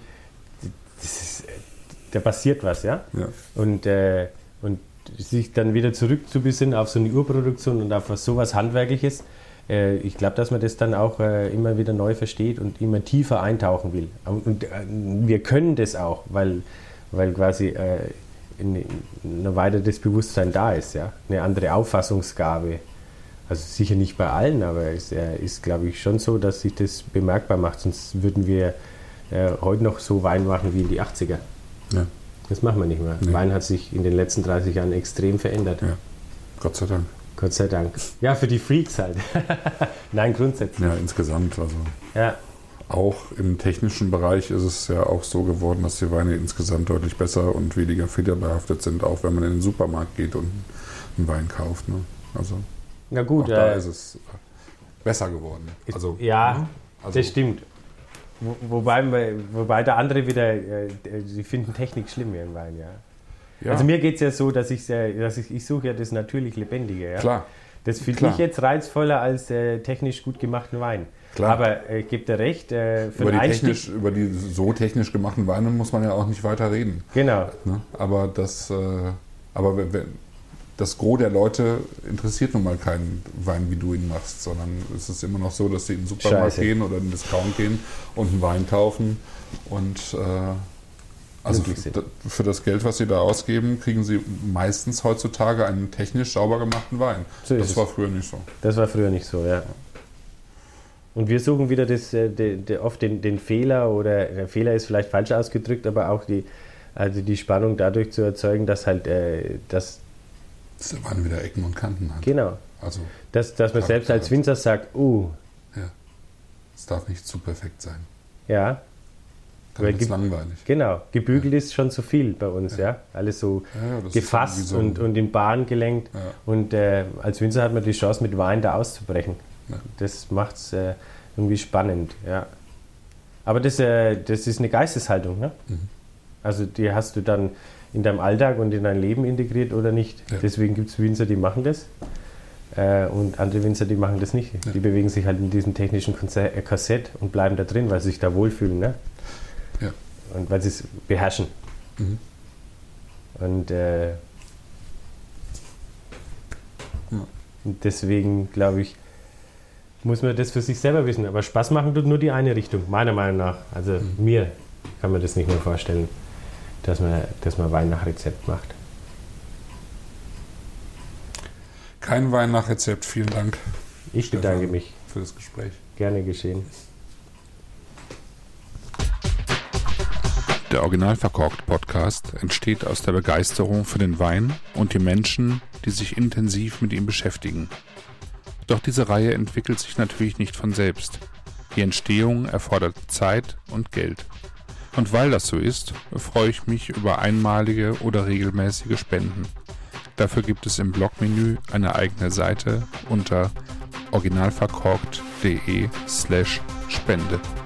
das ist, da passiert was, ja. ja. Und äh, Und sich dann wieder zurückzubesinnen auf so eine Urproduktion und auf sowas Handwerkliches, äh, ich glaube, dass man das dann auch äh, immer wieder neu versteht und immer tiefer eintauchen will. Und äh, wir können das auch, weil, weil quasi äh, ein erweitertes Bewusstsein da ist, ja? Eine andere Auffassungsgabe. Also sicher nicht bei allen, aber es äh, ist, glaube ich, schon so, dass sich das bemerkbar macht. Sonst würden wir äh, heute noch so Wein machen wie in die achtziger. Ja. Das machen wir nicht mehr. Nee. Wein hat sich in den letzten dreißig Jahren extrem verändert. Ja. Gott sei Dank. Gott sei Dank. Ja, für die Freaks halt. Nein, grundsätzlich. Ja, insgesamt. Also ja. Auch im technischen Bereich ist es ja auch so geworden, dass die Weine insgesamt deutlich besser und weniger federbehaftet sind, auch wenn man in den Supermarkt geht und einen Wein kauft. Ne? Also ja, gut, auch äh, da ist es besser geworden. Also, ja, also, das stimmt. Wo, wobei, wobei der andere wieder, äh, sie finden Technik schlimm im Wein, ja. ja. Also mir geht es ja so, dass ich, äh, dass ich, ich suche ja das natürlich Lebendige. Ja? Klar. Das finde ich jetzt reizvoller als äh, technisch gut gemachten Wein. Klar. Aber ich äh, gebe dir recht, äh, für über, den die Einstieg... technisch, über die so technisch gemachten Weine muss man ja auch nicht weiter reden. Genau. Ne? Aber das, äh, aber wenn, das Gros der Leute interessiert nun mal keinen Wein, wie du ihn machst, sondern es ist immer noch so, dass sie in den Supermarkt Scheiße. gehen oder in den Discount gehen und einen Wein kaufen und äh, also f- für das Geld, was sie da ausgeben, kriegen sie meistens heutzutage einen technisch sauber gemachten Wein. So das war früher nicht so. Das war früher nicht so, ja. Und wir suchen wieder das, de, de, oft den, den Fehler, oder der Fehler ist vielleicht falsch ausgedrückt, aber auch die, Also die Spannung dadurch zu erzeugen, dass halt äh, das... Dass der Wein wieder Ecken und Kanten hat. Genau. Also dass, dass man selbst als Winzer sagt, uh... Ja. Es darf nicht zu perfekt sein. Ja. Dann wird es langweilig. Genau. Gebügelt ja. ist schon zu viel bei uns, ja. ja? Alles so ja, gefasst so und, und in Bahn gelenkt. Ja. Und äh, als Winzer hat man die Chance, mit Wein da auszubrechen. Ja. Das macht es äh, irgendwie spannend, ja. Aber das, äh, das ist eine Geisteshaltung, ne? Mhm. Also die hast du dann in deinem Alltag und in dein Leben integriert oder nicht. Ja. Deswegen gibt es Winzer, die machen das. Äh, und andere Winzer, die machen das nicht. Ja. Die bewegen sich halt in diesem technischen Korsett und bleiben da drin, weil sie sich da wohlfühlen, ne? Ja. Und weil sie es beherrschen. Mhm. Und äh, ja. deswegen, glaube ich, muss man das für sich selber wissen. Aber Spaß machen tut nur die eine Richtung, meiner Meinung nach. Also mhm. mir kann man das nicht mehr vorstellen, dass man, dass man Wein nach Rezept macht. Kein Wein nach Rezept, vielen Dank. Ich Stefan, bedanke mich. Für das Gespräch. Gerne geschehen. Der Original verkorkt Podcast entsteht aus der Begeisterung für den Wein und die Menschen, die sich intensiv mit ihm beschäftigen. Doch diese Reihe entwickelt sich natürlich nicht von selbst. Die Entstehung erfordert Zeit und Geld. Und weil das so ist, freue ich mich über einmalige oder regelmäßige Spenden. Dafür gibt es im Blogmenü eine eigene Seite unter originalverkorkt punkt de slash Spende.